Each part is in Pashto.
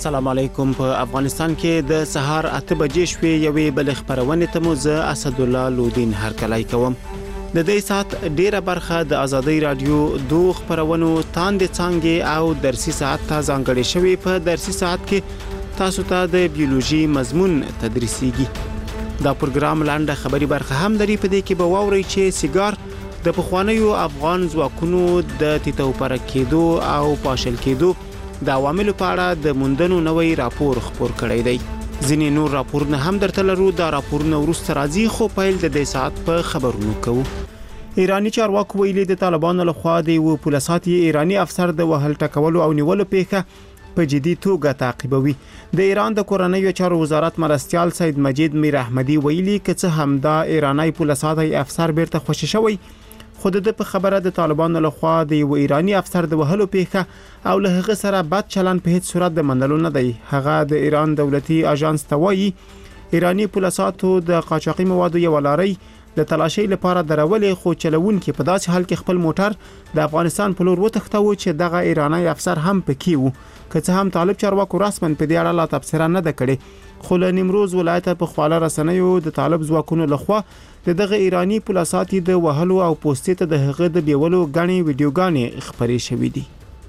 السلام علیکم. په افغانستان کې د سهار 8 بجې شوې یوې بل خبرونه ته مو زه اسد الله لودین هرکلای کوم. د دې سات ډیره برخه د ازادي رادیو دوه خبرونو تاندې څنګه او درسي ساعت ته ځانګړې شوی. په درسي ساعت کې تاسو ته د بیولوژي مضمون تدریسيږي. دا پروګرام لاندې خبري برخه هم لري. په دې کې به واوري چې سیګار د پخوانیو افغان ځواکونو د تیتو پر کېدو او پاشل کېدو د عواملو په اړه د موندنو نوې راپور خبر کړی دی. ځینې نور راپورونه هم درته لرو. دا راپورونه ورسته راځي خو پیل د دې ساعت په خبرونو کوو. ایرانی چارواکو ویلي د طالبانو لخوا د یو پولیساتي ایرانی افسر د وهل ټکولو او نیولو پیښه په جدي توګه تعقیبوي. د ایران د کورنیو چارو وزارت مرستيال سید مجید میر احمدی ویلي چې هم دا ایرانی پولیساتي افسر بیرته خوشی شوی. خود د په خبره د طالبانو لخوا د یو ایرانی افسر د وهلو پیښه او له هغه سره بد چلن په هیڅ صورت د منلو نه دی. هغه د ایران دولتي اژانس ته وایي ایرانی پولیساتو د قاچاقي موادو یو لاري د تلاشي لپاره درولې خو چلون کې په داسې حال کې خپل موټر د افغانستان په لور وتښتاو چې دغه ایرانی افسر هم پکې وو. که هم طالب چارواکو رسمن په دې اړه لا تفسیر نه ده کړې. خو له نیمروز ولایت په خواله رسنیو د طالب ځواکونو لخوا دغه ایرانی پولیساتي د وهلو او پوسټ ته د هغه د بیولو غني ویډیوګانې خبري شوې دي.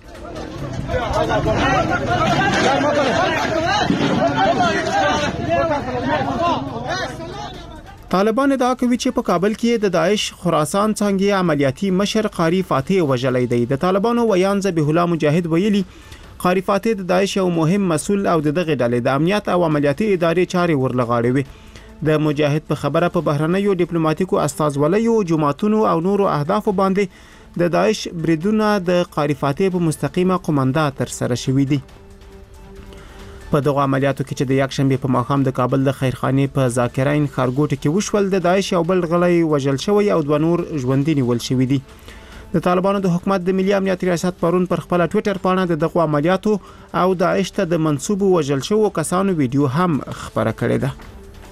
طالبان ادعا کوي چې په کابل کې د داعش خراسان څنګه عملیاتي مشر قاری فاتح وژلې دی. د طالبانو ویان ذبیح الله مجاهد ویلي قاری فاتح د داعش یو مهم مسؤل او دغه ډلې د امنیت او عملیاتي ادارې چاري ورلغاړي وي. د مجاهد په خبره په بهرنیو ډیپلوماټیکو استازولیو جماعتونو او نورو اهداف باندې د داعش بریدونه د قاری فاتح په مستقیمه قومنده تر سره شوې دي. په دغه عملیاتو کې چې د یک شنبه په ماښام د کابل د خیرخانه په ذاکرین خارګوټ کې وشول د داعش یو بل غلی وژل شوی او دوه نور ژوندۍ نیول شوی دي. د طالبانو د حکومت د ملي امنیت ریاست پرون پر خپل ټوئیټر باندې دغه عملیاتو او داعش ته د منسوب وژل شوو کسانو ویډیو هم خبره کړې ده.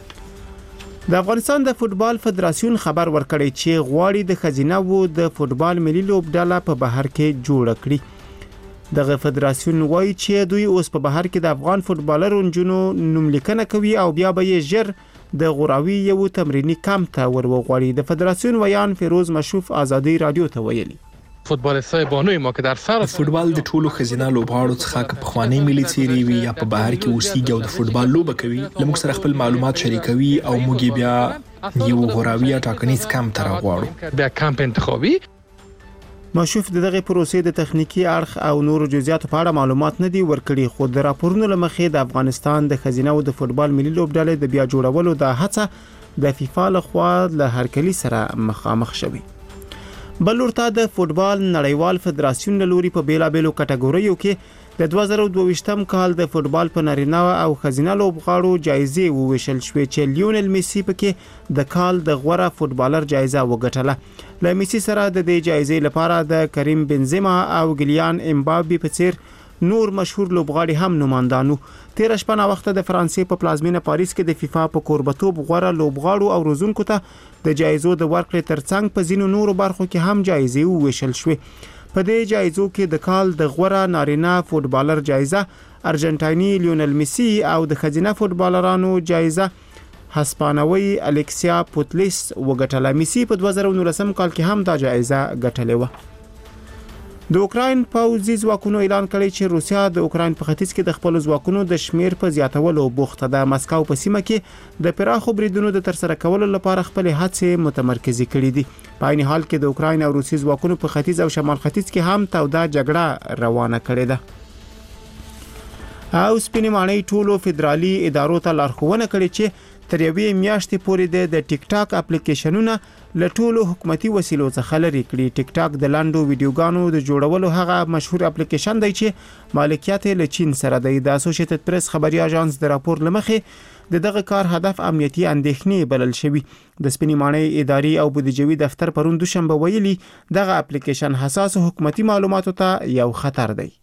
د افغانستان د فوتبال فدراسیون خبر ورکړی چې غواړي د خزینه وو د فوتبال ملي لوبډاله په بهر کې جوړ کړي. دغه فدراسیون وایي چې دوی اوس په بهر کې د افغان فوتبالرونو نوملیکنه کوي او بیا به یې ژر د غوراوي یو تمرینی کمپ ته ورغواړي. د فدراسیون ویان فیروز مشوف ازادي رادیو ته ویلي فوتبالیستای بانوی ما که در سر فوتبال د ټولو خزینه لوبغاړو څخه که پخوانی ملي سیری وي یا په بهر کې اوسېږي او د فوتبال لوبه کوي لموږ سره خپل معلومات شریکوي او موږ بیا یو غوراوي ټاکنیز کمپ ته راغواړو. بیا کمپ انتخابي. مشوف دغه پروسې د تخنیکی اړخ او نورو جزئیاتو په اړه معلومات نه دی ورکړي. خو د راپورونو لمخې د افغانستان د خزینه او د فوتبال ملي لوبډالې د بیا جوړولو د هڅه د فیفا لخوا له هرکلی سره مخامخ شوی. بلورته د فوتبال نړیوال فدراسیون لوري په بیلابېلو کټګوریو کې د 2022م کال د فوتبال په نارینه او خزینه لوبغاړو جایزې وویشل شوې چې لیونل میسی پکې د کال د غوره فوتبالر جایزه وګټله. له میسی سره د دې جایزې لپاره د کریم بنزما او ګلیان امبابي په څیر نور مشهور لوبغاړي هم نوماندانو. 13 شپه وخت د فرانسې په پلازمینه پاریس کې د فیفا په کوربتوب غوره لوبغاړو او روزونکو ته د جایزو د ورکړې ترڅنګ په ځینو نورو برخو کې هم جایزې وویشل شوې. په دې جایزو کې د کال د غوره نارینه فوتبالر جایزه ارجنټایني لیونل میسی او د خزینه فوتبالرانو جایزه هسپانوي الکسیا پوتلیس وګټله. میسی په 2019 کال کې هم دا جایزه ګټلې و. د اوکراین پوځي ځواکونو اعلان کړی چې روسیا د اوکراین په ختیځ کې د خپل ځواکونو د شمیر په زیاتولو بوخته ده. مسکو په سیمه کې د پراخو بریدونو د ترسره کولو لپاره خپل هڅې متمرکزې کړې دي. په عین حال کې د اوکراین او روسي ځواکونو په ختیځ او شمال ختیځ کې هم توده جګړه روانه کړې ده. او سپینې ماڼۍ ټولو فدرالي ادارو ته لارښوونه کړې چې تر یوې میاشتې پورې د ټیک ټاک اپلیکیشنونه له ټولو حکومتي وسیلو څخه لري کړي. ټیک ټاک د لاندو ویډیوګانو د جوړولو هغه مشهور اپلیکیشن دی چې مالکیت له چین سره دی. د اسوسییټډ پریس خبري اژانس د راپور لمخې دغه کار هدف امنیتي اندېښنې بلل شوی. د سپینې ماڼۍ اداري او بودیجوي دفتر پرون دوشنبه ویلي دغه اپلیکیشن حساس حکومتي معلوماتو ته یو خطر دی.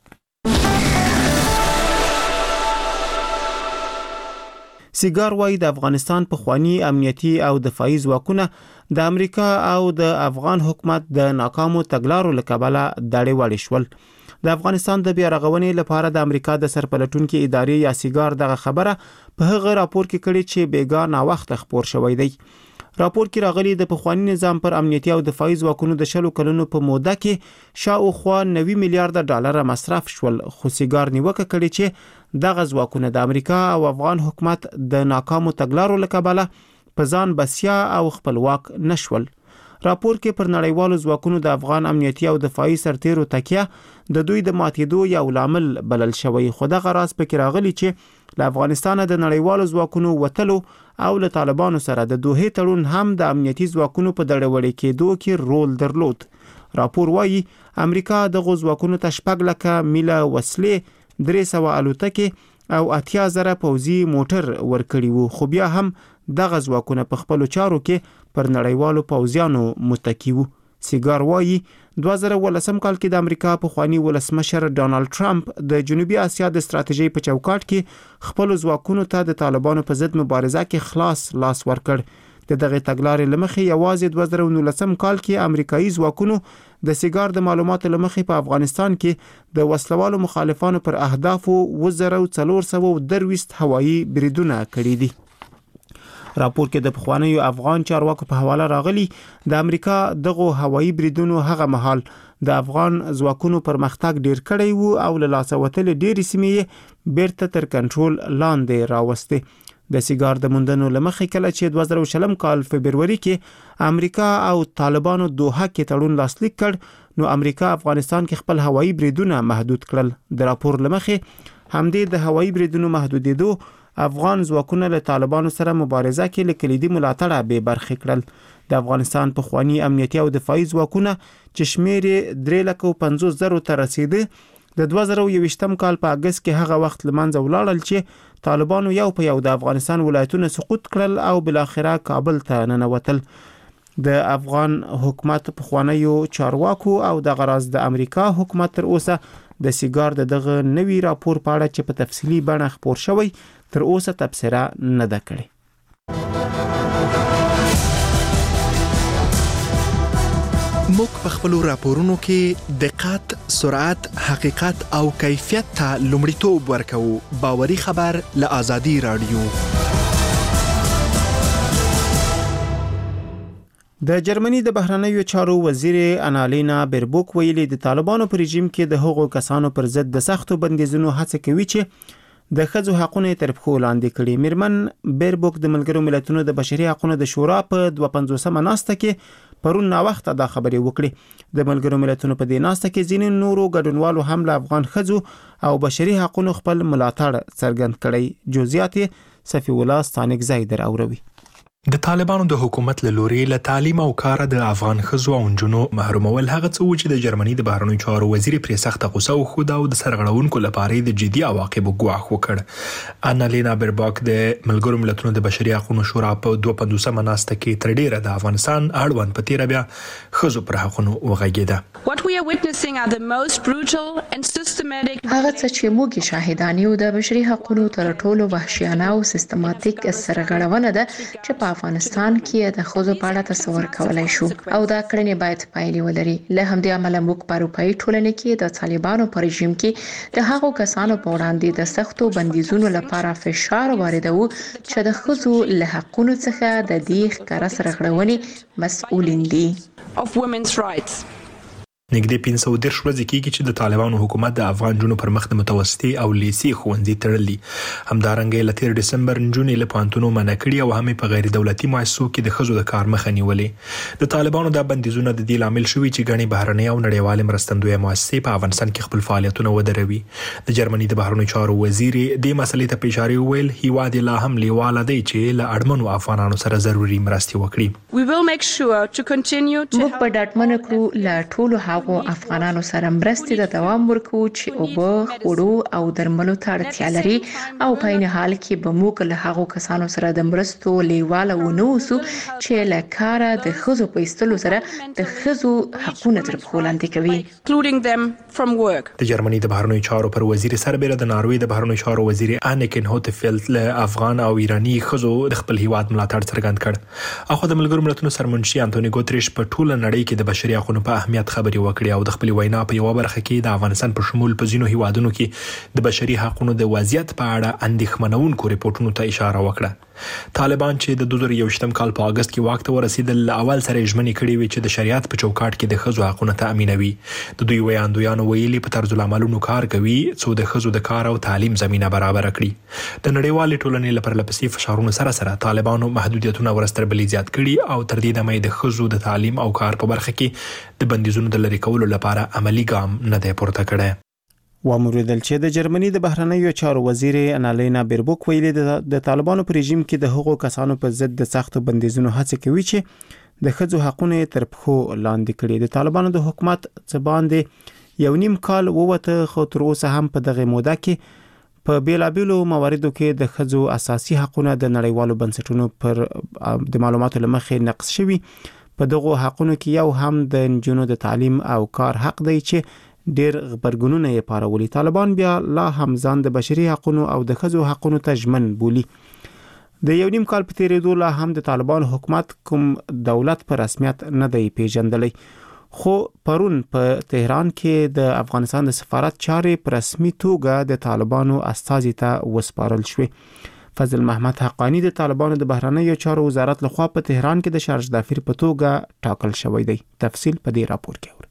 سیګار وای د افغانستان په خواني امنیتي او دفاعي ځواکونه د امریکا او د افغان حکومت د ناکامو تګلارو لکبله دړې وړې شول. د افغانستان د بیا رغونې لپاره د امریکا د سرپلټونکو ادارې یا سیګار دغه خبره په هغه راپور کې کړي چې بیګا نا وخت خبر شوی دی. راپور کې راغلي د پخوانی نظام پر امنیتي او دفاعي ځواکونو د 10 کلونو په موده کې شاوخوا 90 میلیارډ ډالر مصرف شول، خو سیګار نیوکه کړي چې دغه ځواکونه د امریکا او افغان حکومت د ناکامو تګلارو له کبله په ځان بسیا او خپلواک نشول. راپور کې پر نړیوالو ځواکونو د افغان امنیتي او دفاعي سرتیرو تکیه د دوی د ماتېدو یو لامل بلل شوی، خو دغه راز پکې راغلی چې له افغانستان د نړیوالو ځواکونو وتلو او له طالبانو سره د دوه تړون هم د امنیتي ځواکونو په دړوړې کېدو کې رول درلود. راپور وايي امریکا د ځواکونو ته 6 لک میله وسلې، 300 الوتکې او 80,000 پوځي موټر ورکړي وو، خو بیا هم دغه ځواکونه په خپل چارو کې پر نړیوالو پوځیانو متکی وو. سیګار وايي 2018 کال کې د امریکا پخوانی ولسمشر ډانلډ ټرمپ د جنوبي اسیا د ستراتیژۍ په چوکاټ کې خپل ځواکونو ته د طالبانو په ضد مبارزه کې خلاص لاس ورکړ. د دغه تګلارې لمخې یوازې 2019 کال کې امریکایي ځواکونو د سیګار د معلوماتو لمخې په افغانستان کې د وسلوالو مخالفانو پر اهدافو 2420 هوایي بریدونه کړي دي. راپور کې د پخوانیو افغان چارواکو په حواله راغلي د امریکا دغه هوایي بریدونو هغه مهال د افغان ځواکونو پرمختګ ډیر کړی وو او له لاسه وتل ډیر سیمې بیرته تر کنټرول لاندې راوستي. د سیګار د موندنو لمخې کله چې 2020 کال فبرवरी کې امریکا او طالبانو دوحه کې تړون لاسلیک کړ، نو امریکا افغانستان کې خپل هوایي بریدونه محدود کړل. د راپور لمخې همدې د هوایي بریدونو محدودېدو افغان ځواکونه له طالبانو سره مبارزه کې لکلیدي ملاتړه به برخې کړل. د افغانستان پخوانی امنیتي او دفاعي ځواکونه چې شمیر 350,000 ته رسیده د 2021 کال په اگست کې هغه وخت لمنځه ولاړل چې طالبانو یو په یو د افغانستان ولایتونه سقوط کړل او بل اخره کابل ته ننوتل. د افغان حکومت پخوانیو چارواکو او د غراز د امریکا حکومت تر اوسه د سیګار دغه نوی راپور په اړه چې په تفصیلی بڼه خبر شوی تر اوسه تبصره نه ده کړې. موږ په خپل راپورونو کې دقت، سرعت، حقیقت او کیفیت ته لومړیتوب ورکوو. باوري خبر له آزادي رادیو. د جرمني د بهرنیو چارو وزیر انالینا بیربوک ویلي د طالبانو پر رژیم کې د هغو کسانو پر ضد د سختو بندیزونو هڅه کوي چې د ښځو حقوقو تر پښو لاندې کړي. میرمن بیربوک د ملګرو ملتونو د بشري حقوقو د شورا په 250مه ناسته کې پرون نا وخت دا خبرې وکړي. د ملګرو ملتونو په دې ناسته کې ځینې نورو ګډونوالو هم له افغان ښځو او بشري حقوقو خپل ملاتړ څرګند کړی. جزئیات صفی الله ستانک زیدر اوروي. د طالبانو د حکومت له لوري له تعلیم او کار د افغان ښځو او نجونو محرومول هغه څه و چې د جرمني د بهرنیو چارو وزیر پرې سخته غوسه وښوده او د سرغړونکو لپاره د جدي عواقبو ګواښ وکړ. انالینا بیرباک د ملګرو ملتونو د بشري حقوقو شورا په 250مه ناسته کې تر ډیره د افغانستان اړوند په تیر بیا ښځو پر حقوقو وغږیده. هغه څه چې موږ شاهدان یو د بشري حقوقو تر ټولو وحشیانه او سیستماتیک سرغړونه ده چې په افغانستان کې د ښځو په اړه تصور کولای شو او دا کړنې باید پایلې ولري. له همدې امله موږ په اروپایي ټولنې کې د طالبانو پر رژیم کې د هغو کسانو په وړاندې د سختو بندیزونو لپاره فشار واردوو چې د ښځو له حقوقو څخه د دې ښکاره سرغړونې مسؤلین دي. نږدې 510 ورځې کېږي چې د طالبانو حکومت د افغان جنونو پر مخ د متوسطي او لیسي ښوونځي تړلي. همدارنګه له 13 ډسمبر نجونې له پوهنتونو منع کړي او هم په غیر دولتي مؤسسو کې د ښځو د کار مخه نیولې. د طالبانو د بندیزونو د دې لامل شوي چې غني بهرنۍ او نړیوال مرستندویه مؤسسې په افغانستان کې خپل فعالیتونه ودروي. د جرمني د بهرنیو چارو وزیر د مسلې ته اشاره ویل هیواد لا هم لیواله دی چې له اړمنو افغانانو سره ضروري مرستې وکړي. موږ په ډاډمنه کړو له ټولو افغانانو سره مرستې د دوام ورکو چې اوبه، خوړو او درملو ته اړتیا لري او په عین حال کې به موږ له هغو کسانو سره د مرستو لیواله ونه اوسو چې له کاره د ښځو په ایستلو سره د ښځو حقونه تر پښو لاندې کوي. د جرمني د بهرنیو چارو پر وزیر سربېره د ناروې د بهرنیو چارو وزیر انیکن هوتفیلد له افغان او ایرانی ښځو د خپل هیواد ملاتړ څرګند کړ. اخو د ملګرو ملتونو سرمنشي انټونی ګوتریش په ټوله نړۍ کې د بشري حقوقو په اهمیت خبرې وکړې او د خپل وینا په یو برخه کې د افغانستان په شمول په ځینو هیوادونو کې د بشري حقوقو د وضعیت په اړه اندېښمنونکو ریپورتونو ته اشاره وکړه. طالبان چې د 2021 کال په اگست کې واک ته ورسېدل اول سره ژمنې کړې وي چې د شریعت په چوکاټ کې د ښځو حقوقونه تأمینوي. د دوی ویاندویانو ویلي په طرز العملونو کار کوي څو د ښځو د کار او تعلیم زمينه برابر کړي. د نړیوالې ټولنې لپاره لپسې فشارونو سره طالبانو محدودیتونه ورستربلې زیات کړي او تر دې دمه د ښځو د تعلیم او کار په برخه کې د بندیزونو د لرې کولو لپاره عملی ګام نه دی پورته کړی. واموریدل چې د جرمني د بهرنیو چارو وزیر انالینا بیربوک ویلي د طالبانو په رژیم کې د هغو کسانو په ضد د سختو بندیزونو هڅه کوي چې د ښځو حقوقونه تر پښو لاندې کړي. د طالبانو د حکومت څخه باندې یو نیم کال ووته خو تر اوسه هم په دغه موده کې په بیلابیلو مواردو کې د ښځو اساسي حقوقونه د نړیوالو بنسټونو پر د معلوماتو لمخې نقض شوي. په دغه حقوقو کې یو هم د نجونو د تعلیم او کار حق دی چې ډیر خبرګونونه یې پارولي. طالبان بیا لا هم ځان د بشري حقوقو او د ښځو حقوقو ته ژمن بولي. د یو نیم کال په تیریدو لا هم د طالبان حکومت کوم دولت په رسمیت نه دی پیژندلی. خو پرون په تهران کې د افغانستان د سفارت چارې په رسمي توګه د طالبانو استازي ته وسپارل شوې. فضل محمد حقانی د طالبانو د بهرنیو چارو وزارت لخوا په تهران کې د شارژ دافیر په توګه ټاکل شوی دی. تفصیل په دې راپور کې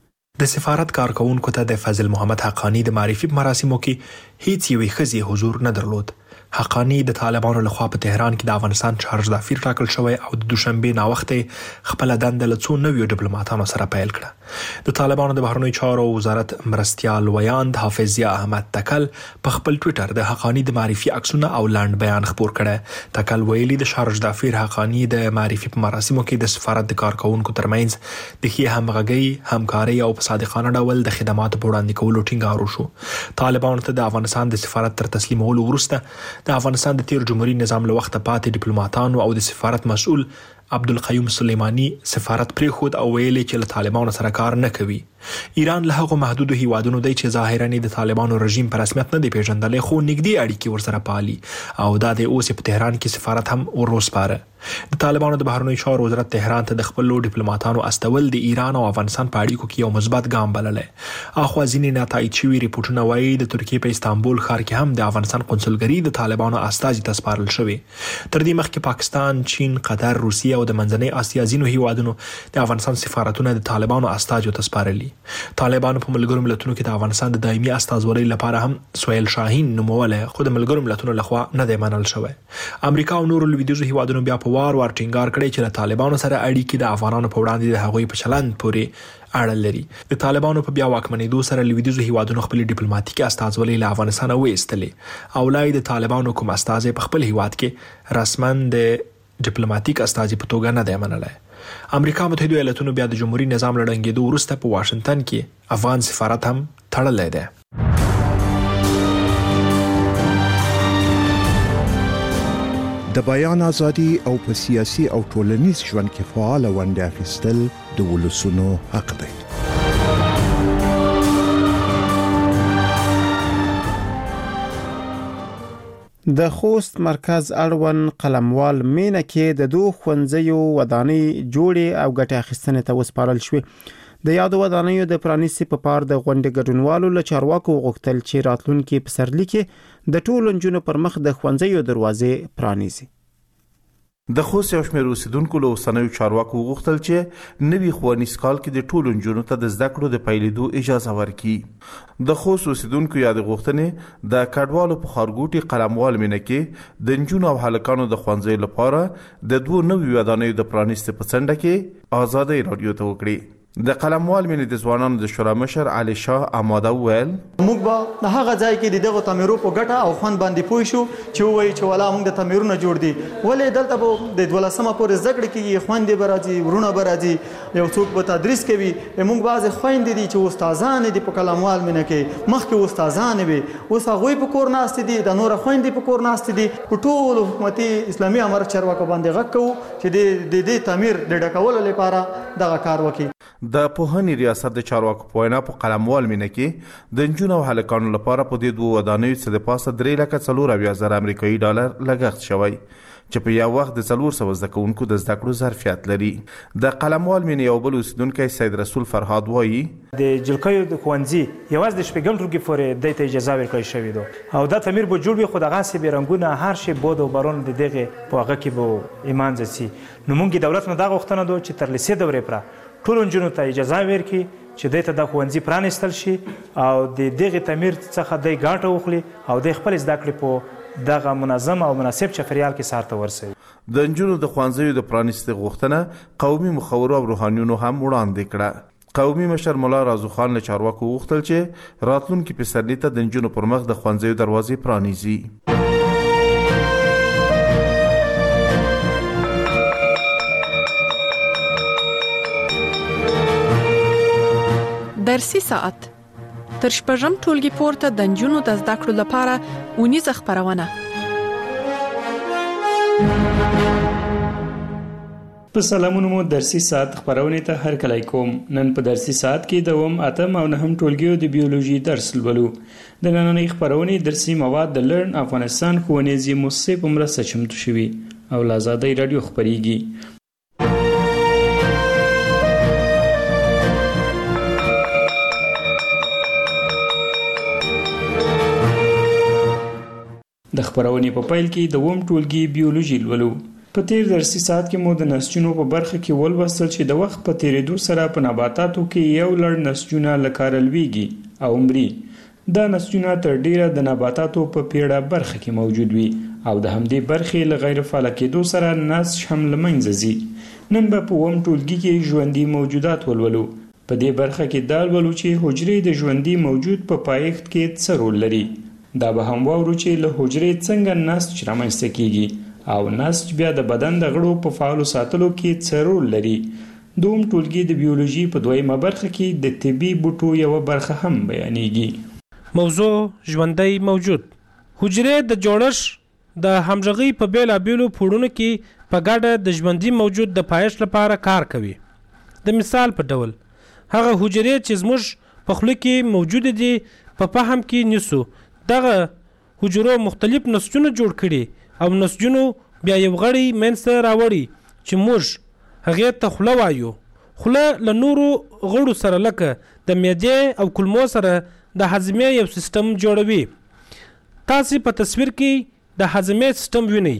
د سفارت کارکونکو ته د فضل محمد حقانی د معرفي مراسمو کې هیڅ یوې ښځې حضور نه درلود. حقانی د طالبانو لخوا په تهران کې د افغانستان شارژ دافیر ټاکل شوی او د دوشنبه ناوخته خپل دنده له څو نویو ډیپلوماټانو سره پیل کړه. د طالبانو د بهرنیو چارو وزارت مرستیال ویاند حافظ ضیا احمد تکل په خپل ټوئیټر د حقانی د معرفي عکسونه او لاند بیان خپور کړه. تکل ویلي د شارژ دافیر حقانی د معرفي په مراسمو کې د سفارت د کارکونکو ترمنځ د ښې همغږي، همکاري او په صادقانه ډول د خدماتو په وړاندې کولو ټینګار وشو. طالبانو ته د افغانستان د سفارت تر تسلیمولو وروسته د افغانستان د تیر جمهوریت نظام له وخته پاتې ډیپلوماټانو او د سفارت مسؤل عبدالقیوم سلیمانی سفارت پریخود او ویلي چې له طالبانو سره کار نه کوي. ایران له هغو محدودو هیوادونو دی چې ظاهرا د طالبانو رژیم په رسمیت نه دی پیژندلی خو نږدې اړیکې ورسره پالي او دا د اوس په تهران کې سفارت هم وروسپاره. د طالبانو د بهرنیو چارو وزارت تهران ته د خپل ډیپلوماټانو استول د ایران او افغانستان په اړیکو کې یو مثبت ګام بللی. اخوا ځینې ناتایید شوي ریپورټونه وایي د ترکیې په استانبول ښار کې هم د افغانستان قونسلګري د طالبانو استازي ته سپارل شوې. تر دې مخکې پاکستان، چین، قطر، روسیه او د منځنۍ اسیا ځینو هیوادونو د افغانستان سفارتونه د طالبانو استازو ته سپارلي. طالبانو په ملګرو ملتونو کې د افغانستان د دایمي استازولۍ لپاره هم سهیل شاهین نومولی خو د ملګرو ملتونو لخوا نه دی منل شوی. امریکا او نورو لویدیځو هیوادونو بیا په وار ټینګار کړی چې له طالبانو سره اړیکې د افغانانو په وړاندې د هغوی په چلند پورې اړه لري. د طالبانو په بیا واکمنېدو سره لویدیځو هیوادونو خپل ډیپلوماټیکي استازولۍ له افغانستان وایستلې او لای د طالبانو کوم استازی په خپل هیواد کې رسماً د ډیپلوماټیک استازي په توګه نه دی منلی. امریکا متحده ایالاتونو بیا د جمهوریت نظام له ړنګېدو وروسته په واشنگټن کې افغان سفارت هم تړلی دی. د بیان ازادي او په سیاسي او ټولنیز ژوند کې فعال ونډه اخیستل د ولسونو حق دی. د خوست مرکز اړوند قلموال مینه کې د دوه ښوونځیو ودانۍ جوړې او ګټه اخیستنې ته وسپارل شوې. د یادو ودانیو د پرانیستي په پار د غونډې ګډونوالو له چارواکو غوښتل چې راتلونکي پسرلي کې د ټولو نجونو پر مخ د ښوونځیو دروازې پرانیزي. د خوست یو شمېر اوسیدونکو له اوسنیو چارواکو غوښتل چې نوي ښوونیز کال کې د ټولو نجونو ته د زده کړو د پیلېدو اجازه ورکړي. د خوست اوسیدونکو یا د غوښتنې د کډوالو په ښارګوټي قلموال مینه کې د نجونو او هلکانو د ښوونځیو لپاره د دوه نوي ودانیو د پرانیستي په څنډه کې ازادۍ راډیو ته وکړي. د قلموال مینې د ځوانانو د شورا مشر علي شاه اماده وویل موږ به د هغه ځای کې دغه تعمیرو په ګټه او خوند باندې پوه شو چې وایي چې ولا موږ د تعمیرونو جوړ دي ولې دلته به د 12مه پورې زده کړې کېږي خوندې به راځي ورونه به راځي یو څوک به تدریس کوي موږ بعضې خویندې دي چې استادان دي په قلموال مینه کې مخکې استادان وي اوس هغوی په کور ناستې دي د نوره خویندې په کور ناستې دي په ټولو حکومتي اسلامي امر چارواکو باندې غږ کوو چې د دې تعمیر د ډکولو لپاره دغه کار وکړي. د پوهنې ریاست د چارواکو په وینا په قلموال مینه کې د نجونو او هلکانو لپاره په دې دوه ودانیو څخه د پاسه 3,4,000 امریکایي ډالر لګښت شوی چې په یو وخت د 400 زده کوونکو د زده کړو ظرفیت لري. د قلموال مینې یو بل اوسیدونکی سید رسول فرهاد وایي د جلکیو د ښوونځي یوازې د شپږم ټولګي پورې دې ته اجازه ورکړل شوې ده او دا تعمیر به جوړ وي خو دغسې بې رنګونه هر شی باد او باران د دغې په هغه کې به ایمانځه سي. نو موږ دولت نه دا غوښتنه ده چې تر لیسې دورې پوره ټولو نجونو ته اجازه ورکړي چې دې ته د ښوونځي پرانیستل شي او د دغې تعمیر څخه دی ګټه واخلي او د خپل زده کړې په دغه منظم او مناسب چاپیریال کې سار ته ورسوي. د نجونو د ښوونځیو د پرانیستۍ غوښتنه قومي مخورو او روحانیونو هم وړاندې کړه. قومي مشر مولا رازو خان له چارواکو وغوښتل چې راتلونکي پسرلي ته د نجونو پر مخ د ښوونځیو دروازې پرانیزي. درسي ساعت تر شپږم ټولګي پورته د نجونو د زده کړو لپاره اونیزه خپرونه. په سلامونو مو درسي ساعت خپرونې ته هرکلی کوم. نن په درسي ساعت کې دوم، اتم او نهم ټولګیو د بیولوژي درس لولو. د نننۍ خپرونې درسي مواد د لرن افغانستان ښوونیزې مؤسسې په مرسته چمتو شوي او له آزادۍ راډیو خپریږي. د خپرونې په پیل کې دوم ټولګي بیولوژي لولو. په تیر درسي ساعت کې مو د نسجونو په برخه کې ولوستل چې د وخت په تیریدو سره په نباتاتو کې یو لړ نسجونه لکاره لویږي او مري. دا نسجونه تر ډیره د نباتاتو په پیړه برخه کې موجود وي او د همدې برخې له غیر فعال کېدو سره نسج هم له منځه ځي. نن به په اووم ټولګي کې ژوندي موجودات ولولو. په دې برخه کې دا لولو چې حجرې د ژوندي موجود په پایښت کې څه رول لري. دا به هم واورو چې له حجرې څنګه نسج رامنځته کیږي او نسج بیا د بدن د غړو په فعالو ساتلو کې څه رول لري. دوم ټولګي د بیولوژي په دویمه برخه کې د طبي بوټو یو برخه هم بیانېږي. موضوع ژوندی موجود. حجرې د جوړښت د همغږۍ په بیلابیلو پوړونو کې په ګډه د ژوندي موجود د پایښت لپاره کار کوي. د مثال په ډول هغه حجرې چې زموږ په خوله کې موجود دي په فهم کې نیسو دغه حجرو مختلف نسجونه جوړ کړي او نسجونو بیا یو غړی منځته راوړي چې موږ هغې ته خوله وایو. خوله له نورو غړو سره لکه د معدې او کولمو سره د هضمې یو سیستم جوړوي. تاسې په تصویر کې د هضمې سیستم وینئ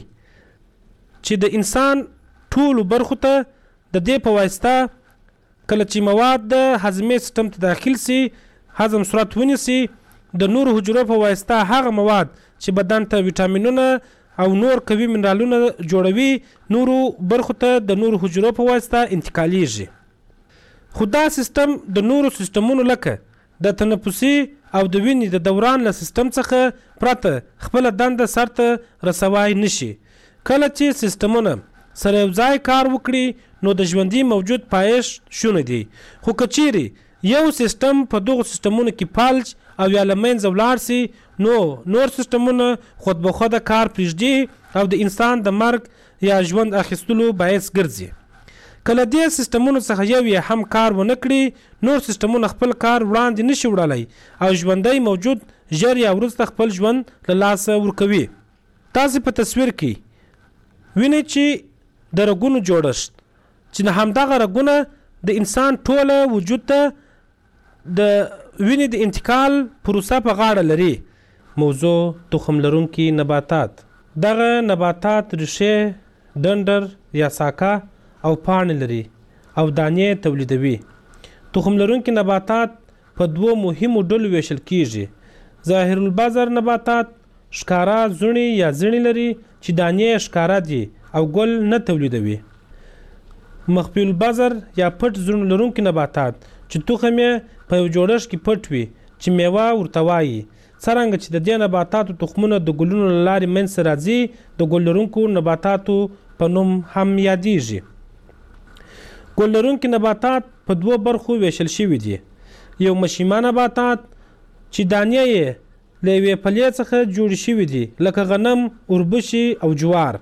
چې د انسان ټولو برخو ته د دې په واسطه کله چې مواد د هضمې سیستم ته داخل سي هضم صورت ونیسي د نورو حجرو په واسطه هغه مواد چې بدن ته ویټامینونه او نور قوي منرالونه جوړوي نورو برخو ته د نورو حجرو په واسطه انتقالیږي. خو دا سیستم د نورو سیستمونو لکه د تنفسي او د وینې د دوران له سیستم څخه پرته خپل دنده سرته رسوای نشي. کله چې سیستمونه سره یو ځای کار وکړي نو د ژوندي موجود پایښت شونه دي. خو کچيري یو سیستم په دغه سیستمونو کې فلج او یا لمنځه ولاړ سي نو نور سیستمونه خود به خود کار پرېږدي او د انسان د مرګ یا ژوند اخیستلو باعث ګرځي. کله دې سیستمونو څخه یو یې هم کار ونه کړي نور سیستمونه خپل کار وړاندې نشي وړلی او ژوندی موجود ژر یا وروسته خپل ژوند له لاسه ورکوي. تاسې په تصویر کې وینئ چې د رګونو جوړښت چې همدغه رګونه د انسان ټوله وجود ته د وینې د انتقال پروسه په غاړه لري. موضوع تخم لرونکي نباتات. دغه نباتات ریښې، ډنډر یا ساکه او پاڼې لري او دانې تولیدوي. تخم لرونکي نباتات په دوو مهمو ډلو ویشل کیږي. ظاهر البذر نباتات ښکارا زړې یا زړې لري چې دانې ښکارا دي او ګل نه تولیدوي. مخفي البذر یا پټ زړونه لرونکي نباتات چې تخم یې په یو جوړښت کې پټ وي چې میوه ورته وایي. څرنګه چې د دې نباتاتو تخمونه د ګلونو له لارې منځته راځي د ګل لرونکو نباتاتو په نوم هم یادیږي. ګل لرونکي نباتات په دوو برخو ویشل شوي دي. یو مشیمه نباتات چې دانې یې له یوې پلې څخه جوړې شوي دي لکه غنم، اوربشې او جوار.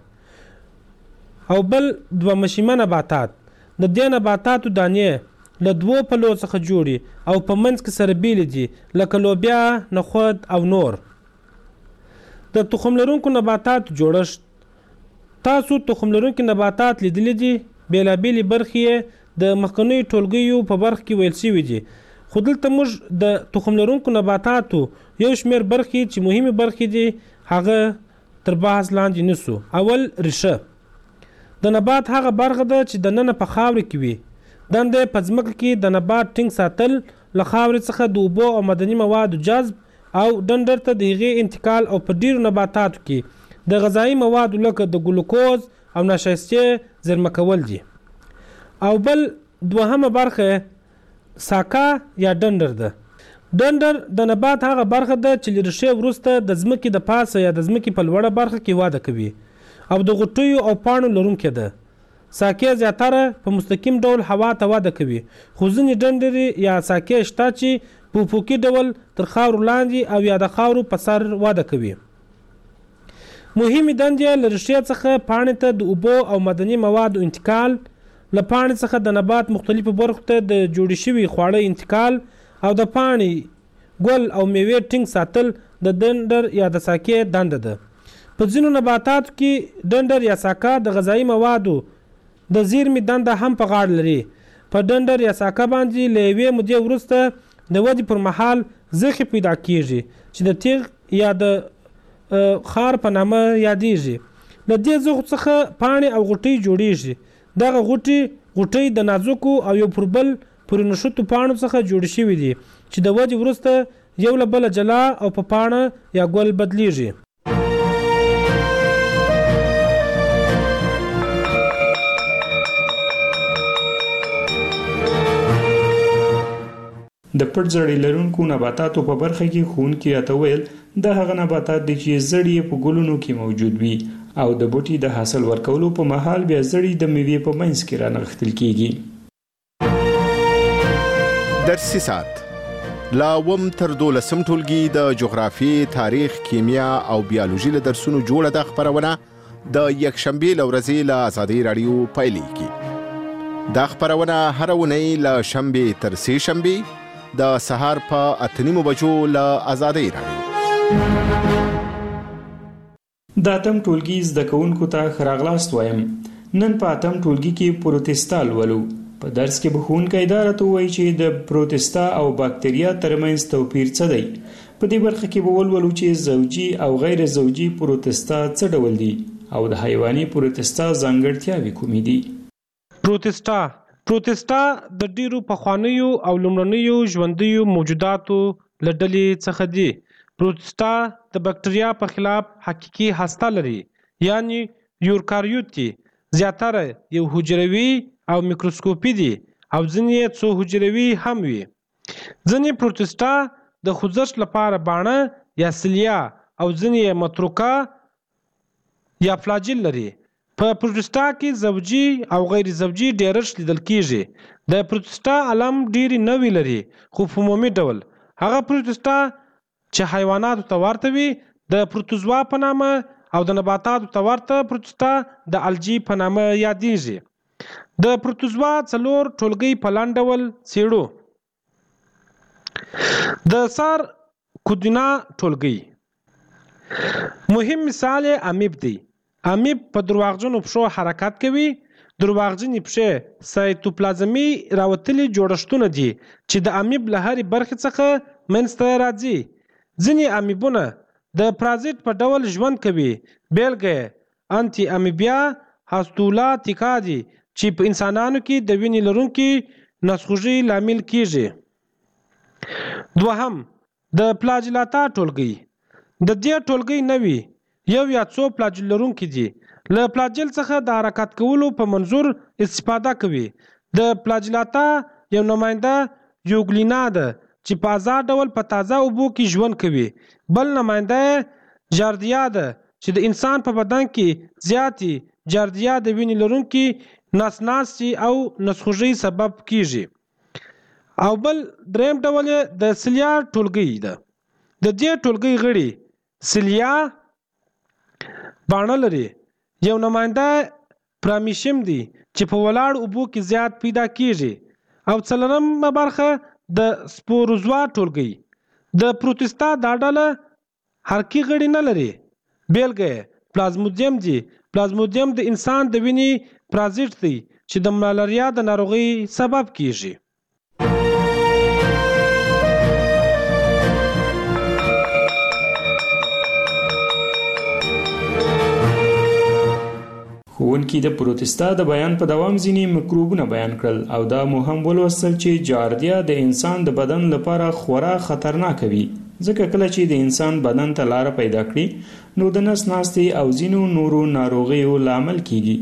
او بل دوه مشیمه نباتات. د دې نباتاتو دانې له دوو پلو څخه جوړي او په منځ کې سره بیل دي لکه لوبیا، نخود او نور. د تخم لرونکو نباتاتو جوړښت تاسو تخم لرونکي نباتات لیدلي دي، بېلابېلې برخې د مخکنیو ټولګیو په برخه کې ویل شوي دي، خو دلته موږ د تخم لرونکو نباتاتو یو شمېر برخې چې مهمې برخې دي هغه تر بحث لاندې نیسو. اول ریشه د نبات هغه برخه ده چې دننه په خاورې کې وي. دنده په ځمکه کې د نبات ټینګ ساتل، له خاورې څخه د اوبو او معدني موادو جذب او ډنډر ته د هغې انتقال، او په ډیرو نباتاتو کې د غذایي موادو لکه د ګلوکوز او نشایستې زیرمه کول دي. او بل دوهمه برخه ساکا یا ډنډر ده. ډنډر د نبات هغه برخه ده چې له ریښې وروسته د ځمکې د پاسه یا د ځمکې په لوړه برخه کې وده کوي او د غوټیو او پاڼو لرونکې ده. ساکې زیاتره په مستقیم ډول هوا ته وده کوي، خو ځینې ډنډرې یا ساکې شته چې په افقي ډول تر خاورو لاندې او یا د خاورو په سر وده کوي. مهمې دندې له ریښې څخه پاڼې ته د اوبو او معدني موادو انتقال، له پاڼې څخه د نبات مختلفو برخو ته د جوړې شوي خواړه انتقال، او د پاڼې ګل او میوې ټینګ ساتل د ډنډر یا د ساکې دنده ده. په ځینو نباتاتو کې ډنډر یا ساکه د غذایي موادو د زیرمې دنده هم په غاړه لري. په ډنډر یا ساکه باندې له یوې مودې وروسته د ودې پر مهال زخې پیدا کیږي چې د تیغ یا د خار په نامه یادیږي. له دې زخو څخه پاڼې او غوټۍ جوړیږي. دغه غوټۍ د نازکو او یو پر بل پورې نښتو پاڼو څخه جوړې شوي دي چې د ودې وروسته یو له بله جلا او په پاڼه یا ګل بدلیږي. د پټ زړې لرونکو نباتاتو په برخه کې ښوونکي راته ویل دا هغه نباتات دي چې زړې په ګلونو کې موجود وي او د بوټي د حاصل ورکولو په مهال بیا زړې د میوې په منځ کې رانغښتل کیږي. درسي ساعت لا وم تر 12 ټولګي د جغرافي، تاریخ، کیمیا او بیولوژي له درسونو جوړه د خبرونه د یکشنبه لورځي له آزادي رادیو پایلیږي. دا خبرونه هر ونی له شنبه تر سه شنبه د سهار په 8:30 بجو له آزادي رادیو. د اتم ټولګي زده کوونکو ته ښه راغلاست وایم. نن په اتم ټولګي کې پروتستا لولو. په درس کې به ښوونکی دا راته ووایي چې د پروتستا او باکتریا ترمنځ توپیر څه دی. په دې برخه کې به ولولو چې زوجي او غیر زوجي پروتستا څه ډول دي او د حیواني پروتستا ځانګړتیاوې کومې دي. پروتستا د ډیرو پخوانیو او لومړنیو ژوندیو موجوداتو له ډلې څخه دي. پروتستا د بکټریا په خلاف حقیقي هسته لري، یعنی یوکاریوت دي. زیاتره یو حجروي او میکروسکوپي دي او ځینې څو حجروي هم وي. ځینې پروتستا د خوځښت لپاره باڼه یا سیلیا او ځینې متروکه یا فلاجیل لري. په پروتستا کې زوجي او غیر زوجي ډیرښت لیدل کیږي. د پروتستا علم ډیرې نوې لري، خو په عمومي ډول هغه پروتستا چې حیواناتو ته ورته وي د پروتوزوا په نامه او د نباتاتو ته ورته پروتستا د الجی په نامه یادیږي. د پروتوزوا 4 ټولګي په لاندې ډول څېړو. د سار کودینا ټولګي مهم مثال امیب دی. امیب په درواغجنو پښو حرکت کوي. درواغجنې پښې سایتوپلازمي راوتلي جوړښتونه دي چې د امیب له هرې برخې څخه منځته راځي. ځینې امیبونه د پرازیت په ډول ژوند کوي. بیلګه انټي امیبیا هاستولا تیکا دي چې په انسانانو کې د وینې لرونکي نسخوږي لامل کیږي. دوهم د پلاجلاتا ټولګي. د دې ټولګي نوي یو یا څو پلاجل لرونکي دي. له پلاجل څخه د حرکت کولو په منظور استفاده کوي. د پلاجلاتا یو نماینده یوګلینا ده چې په آزاد ډول په تازه اوبو کې ژوند کوي. بل نماینده جاردیا ده چې د انسان په بدن کې زیاتی جاردیا د وینې لرونکي ناسناسي او نسخوږي سبب کیږي. او بل دریم ډول د سیلیا ټولګي ده. د دې ټولګي غړي سیلیا باڼه لري. یو نماینده پرامیشم دی چې په ولاړ اوبو کې زیات پیدا کیږي. او څلورمه برخه د سپوروزوا ټولګي. د پروتستا دا ډله حرکي غړي نه لري. بیلګه پلازمودیم دي پلازمودیم د انسان د وینې پرازیت دی چې د ملاریا د ناروغۍ سبب کیږي. ښوونکي د پروتستا د بیان په دوام ځینې مکروبونه بیان کړل او دا مو هم ولوستل چې جاردیا د انسان د بدن لپاره خورا خطرناک وي، ځکه کله چې د انسان بدن ته لاره پیدا کړي نو د نس ناستې او ځینو نورو ناروغیو لامل کیږي.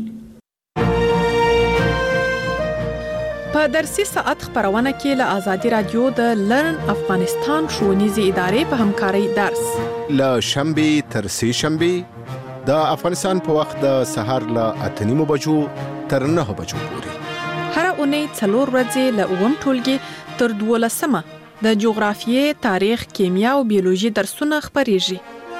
په درسي ساعت خبرونه کې له آزادي رادیو د لرن افغانستان ښوونیزې ادارې په همکارۍ درس له شنبې تر سې شنبې د افغانستان په وخت د سهار له 8:30 بجو تر 9 بجو پورې هر اونۍ 4 ورځې له 9 ټولګي تر 12 د جغرافیې، تاریخ، کیمیا او بیولوژي درسونه خبريږي.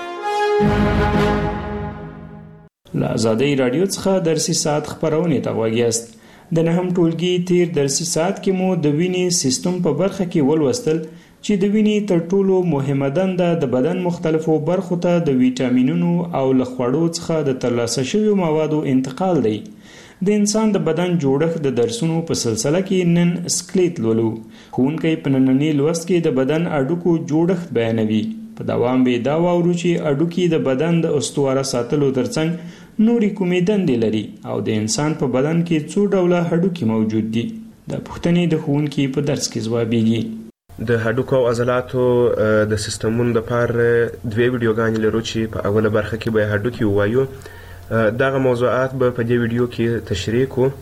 له آزادي رادیو څخه درسي ساعت خبرونه ته وګیاست. د نهم ټولګي تیر درسي ساعت کې مو د وینې سیستم په برخه کې ولوستل چې د وینې تر ټولو مهمه دنده د بدن مختلفو برخو ته د ویټامینونو او له خوړو څخه د ترلاسه شویو موادو انتقال دی. د انسان د بدن جوړښت د درسونو په سلسله کې نن سکلیټ لولو. ښوونکی په ننني لوست کې د بدن اډوکو جوړښت بیانوي. په دوام به دا واورو چې اډوکي د بدن د استواره ساتلو ترڅنګ نورې کومې دندې لري او د انسان په بدن کې څو ډوله هډوکي موجود دي. د پوښتنې د ښوونکي په درس کې ځوابیږي. د هډوکو او عضلاتو د سیستمونو لپاره دوه ویډیوګانې لرو چې په اوله برخه کې به هډوکي ووایو. دغه موضوعات به په دې ویډیو کې تشریح کوو.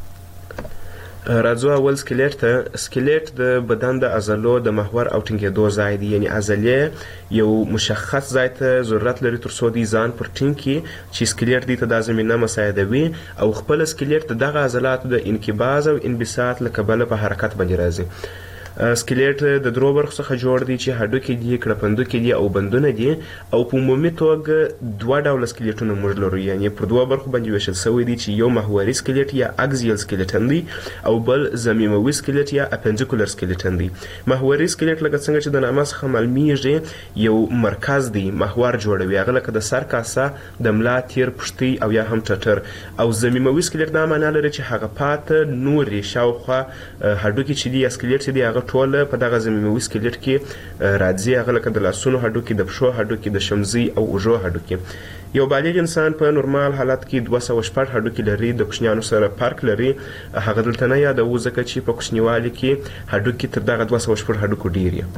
راځو اول سکلیټ ته. سکلیټ د بدن د عضلو د محور او ټینګېدو ځای دی، یعنی عضلې یو مشخص ځای ته ضرورت لري تر څو د ځان پر ټینګ کړي چې سکلیټ دې ته دا زمینه مساعدوي او خپل سکلیټ د دغه عضلاتو د انقباض او انبساط له کبله په حرکت باندې راځي. سکلیټ د درو برخو څخه جوړ دی چې هډوکي دي، کړپندوکي دي او بندونه دي او په عمومي توګه دوه ډوله سکلیټونه موږ لرو، یعنی پر دوه برخو باندې ویشل شوی دي چې یو محوري سکلیټ یا اکزیل سکلیټن دی او بل ضمیموي سکلیټ یا اپنډیکولر سکلیټن دی. محوري سکلیټ لکه څنګه چې د نامه څخه معلومیږي یو مرکز دی، محور جوړوي، هغه لکه د سر کاسه، د ملا تیر، پښتۍ او یا هم ټټر. او ضمیموي سکلیټ دا معنی لري چې هغه پاته نورې شاوخوا هډوکي چې دي یا سکلیټ چې دی هغه ټول په دغه ضمیموي سکلیټ کې راځي، هغه لکه د لاسونو هډوکي، د پښو هډوکي، د شمزۍ او اوږو هډوکي. یو بالغ انسان په نورمال حالت کې 206 هډوکي لري، د کوچنیانو سره فرق لري. هغه دلته نه یادوو ځکه چې په کوچنیوالي کې هډوکي تر دغه 206 هډوکو ډیر دي.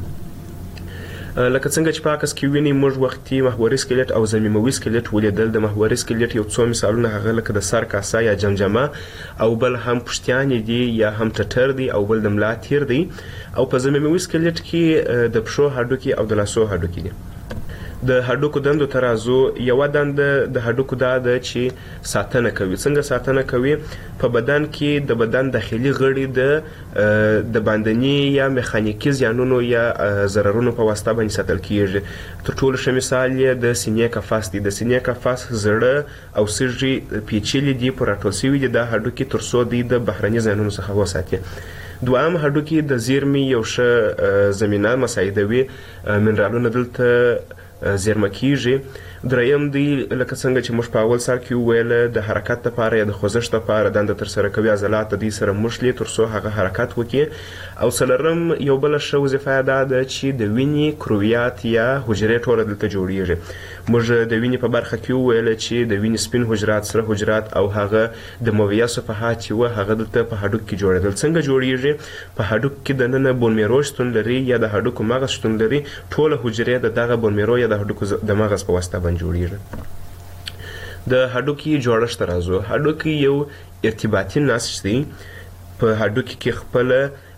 لکه څنګه چې په عکس کې ویني موږ وختي محوري سکلیټ او ضمیموي سکلیټ ولیدل. د محوري سکلیټ یو څو مثالونه هغه لکه د سر کاسه یا جمجمه او بل هم پښتیانې دي یا هم ټټر دی او بل د ملا تیر دی. او په ضمیموي سکلیټ کې د پښو هډوکي او د لاسو هډوکي دي. د هډوکو دندو ته راځو. یوه دنده د هډوکو دا ده چې ساتنه کوي. څنګه ساتنه کوي؟ په بدن کې د بدن داخلي غړي د باندني یا میخانیکي زیانونو یا ضررونو په واسطه باندې ساتل کیږي. تر ټولو ښه مثال یې د سینې قفس دی. د سینې قفس زړه او سږي پیچلي دي، په راټول شوي دي دا هډوکي تر څو دوی د بهرني زیانونو څخه وساتي. دوام هډوکي د زیرمې یو ښه زمینه مساعدوي، منرالونه دلته زیرمه کیږي. دریم دی لکه څنګه چې موږ په اول سر کې وویل د حرکت لپاره یا د خوځښت لپاره دنده ترسره کوي، عضلات د دې سره مښلي تر څو هغه حرکت وکړي. او څلورم یو بله ښه وظیفه دا ده چې د وینې کرویات یا حجرې ټوله دلته جوړیږي. موږ د وینې په برخه کې وویل چې د وینې سپین حجرات، سره حجرات او هغه د مویه صفحات چې وه هغه دلته په هډوک کې جوړېدل. څنګه جوړیږي؟ په هډوک کې دننه بون میرو شتون لري یا د هډوکو مغز شتون لري. ټوله حجرې د دغه بون میرو یا د هډوکو د مغز په واسطه باندې جوړیږي. د هډوکي جوړښت ته راځو. هډوکي یو ارتباطي نسج دی. په هډوکي کې خپل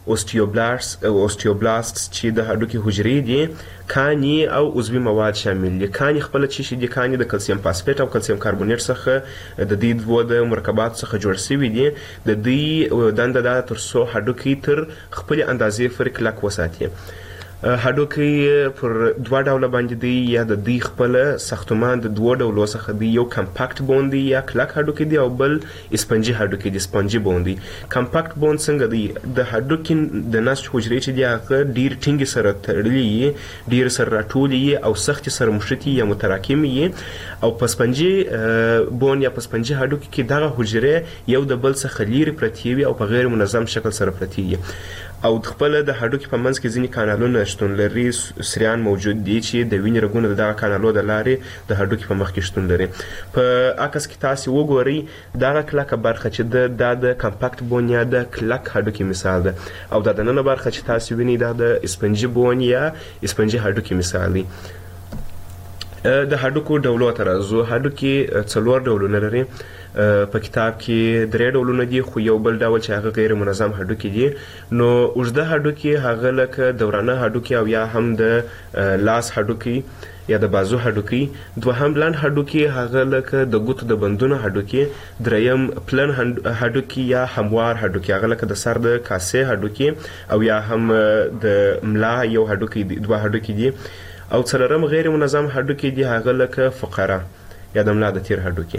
اوستیوبلاست چې د هډوکي حجرې دي، کاني او عضوي مواد شامل دي. کاني خپل چې دي کاني د کلسیم فاسفیټ او کلسیم کاربونیټ څخه د دې دوه د مرکبات څخه جوړ شوي دي. د دې دنده دا تر څو هډوکي تر خپل اندازې پورې کلک وساتي. هډوکی پر دوه ډوله باندې دی، یا د دوی خپل ساختمان د دوه ډولو څخه دی. یو کمپاکټ بون دی یا کلک هډوکی دی، او بل اسپنجي هډوکی دی، سپنجي بون دی. کمپاکټ بون څنګه دی؟ د هډوکی د نسج حجرې چې دی هغه ډیر ټینګ سره تړلي، ډیر سره راټولي او سخت سره مشتي یا متراکم وي. او په سپنجي بون یا په سپنجي هډوکی کې دغه حجرې یو د بل څخه لیرې پرتې وي او په غیر منظم شکل سره پرتې وي. او خپل د هډوکي په منځ کې ځینې کانالونه شتون لري، سریان موجود دي چې د وینې رګونه د دغه کانالو د لارې د هډوکي په مخ کې شتون لري. په عکس کې تاسو وګورئ دغه کلکه برخه چې د کمپاکټ بون یا د کلک هډوکي مثال ده، او د دننه برخه چې تاسو وینئ د اسپنجي بون یا اسپنجي هډوکي مثال دی. د هډوکو ډولو ته راځو. هډوکي 4 ډولونه لري. په کتاب کې 3 ډولونه دي، خو یو بل ډول چې هغه غیر منظم هډوکي دي. نو اوږده هډوکي هغه لکه دورانه هډوکي او یا هم د لاس هډوکي یا د بازو هډوکي. دوهم لنډ هډوکي هغه لکه د ګوتو د بندونو هډوکي. دریم پلن هډوکي یا هموار هډوکي هغه لکه د سر د کاسې هډوکي او یا هم د ملا یو هډوکي دي، 2 هډوکي دي. او څلورم غیر منظم هډوکي دي هغه لکه فقره یا د ملا د تیر هډوکي.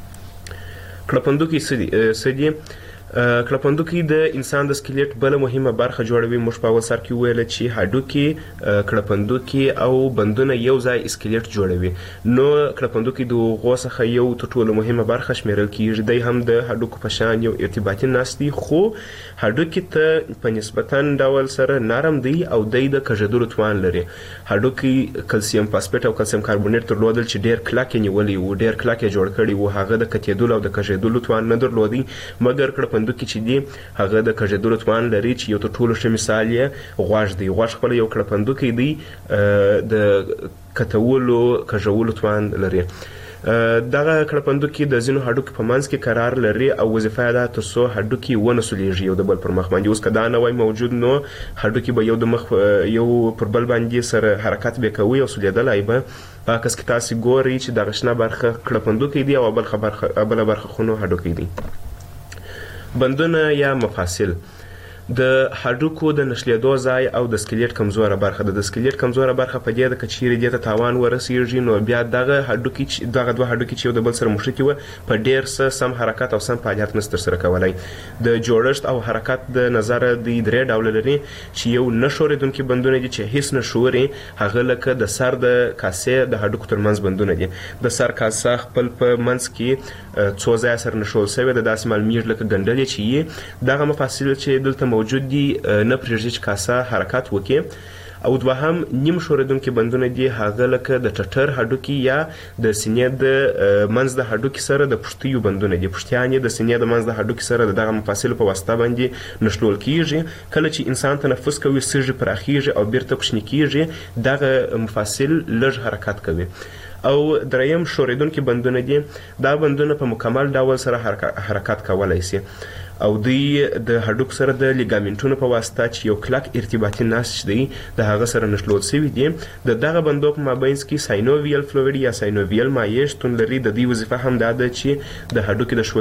کړپندوکي څه دي؟ کړپندوکي د انسان د سکلیټ بل مهمه برخه جوړوي. موږ په اول سر کې ویل چې هډوکي، کړپندوکي او بندونه یو ځای سکلیټ جوړوي. نو کړپندوکي د هغو څخه یو تر ټولو مهمه برخه شمیرل کیږي. دی هم د هډوکو په شان یو ارتباطي نسج دی، خو هډوکي ته په نسبتا ډول سره نرم دی او دی د کږېدلو توان لري. هډوکي کلسیم فاسفیټ او کلسیم کاربونیټ درلودل چې ډیر کلک یې نیولی و، ډیر کلک یې جوړ کړي و. هغه د کتېدلو او د کږېدلو توان نه درلودی، مګر کړپندوکي چې دی هغه د کږېدلو توان لري، چې یو تر ټولو ښه مثال یې غوږ دی. غوږ خپله یو کړپندوکی دی، د کتولو کږولو توان لري. دغه کړپندوکي د ځینو هډوکي په منځ کې قرار لري او وظیفه یې ده تر څو هډوکي ونه سولیږي یو د بل پر مخ باندې. اوس که دا نه وای موجود نو هډوکي به یو د مخ یو پر بل باندې سره حرکت به کوي او سولیدلی به. په عکس کې تاسې ګورئ چې دغه شنه برخه کړپندوکی دی او بله برخه خونو هډوکی دی. بندونه یا مفاصل د هډوکو د نښلېدو ځای او د سکلیټ کمزوره برخه ده. د سکلیټ کمزوره برخه په دې ده که چیرې دې ته تاوان ورسېږي نو بیا دغه دوه هډوکي چې یو د بل سره مښتي وه په ډېر څه سم حرکت او سم فعالیت نشي ترسره کولی. د جوړښت او حرکت د نظره دوی 3 ډوله لري، چې یو نه ښورېدونکي بندونه دي چې هیڅ نه ښوري، هغه لکه د سر د کاسې د هډوکو ترمنځ بندونه دي. د سر کاسه خپل په منځ کې څو ځایه سره نښول سوې ده، داسې معلومیږي لکه ګنډلې چې یي. دغه مفاصل چې دلته موجود دي نه پرېږدي چې کاسه حرکت وکړي. او دوهم نیم ښورېدونکي بندونه دي، هغه لکه د ټټر هډوکي یا د سینې د منځ د هډوکي سره د پښتیو بندونه دي. پښتیان یې د سینې د منځ د هډوکي سره د دغه مفاصلو په واسطه باندې نښلول کیږي. کله چې انسان تنفس کوي سږي پراخیږي او بیرته کوچني کیږي، دغه مفاصل لږ حرکت کوي. او دریم ښورېدونکي بندونه دي، دا بندونه په مکمل ډول سره حرکت کولی شي او دوی د هډوکو سره د لیګامنټونو په واسطه چې یو کلک ارتباطي نسج دی د هغه سره نښلول شوي دي. د دغه بندو په مابینځ کې ساینوویل فلویډ یا ساینوویل مایع شتون لري. د دوی وظیفه هم دا ده چې د هډوکي د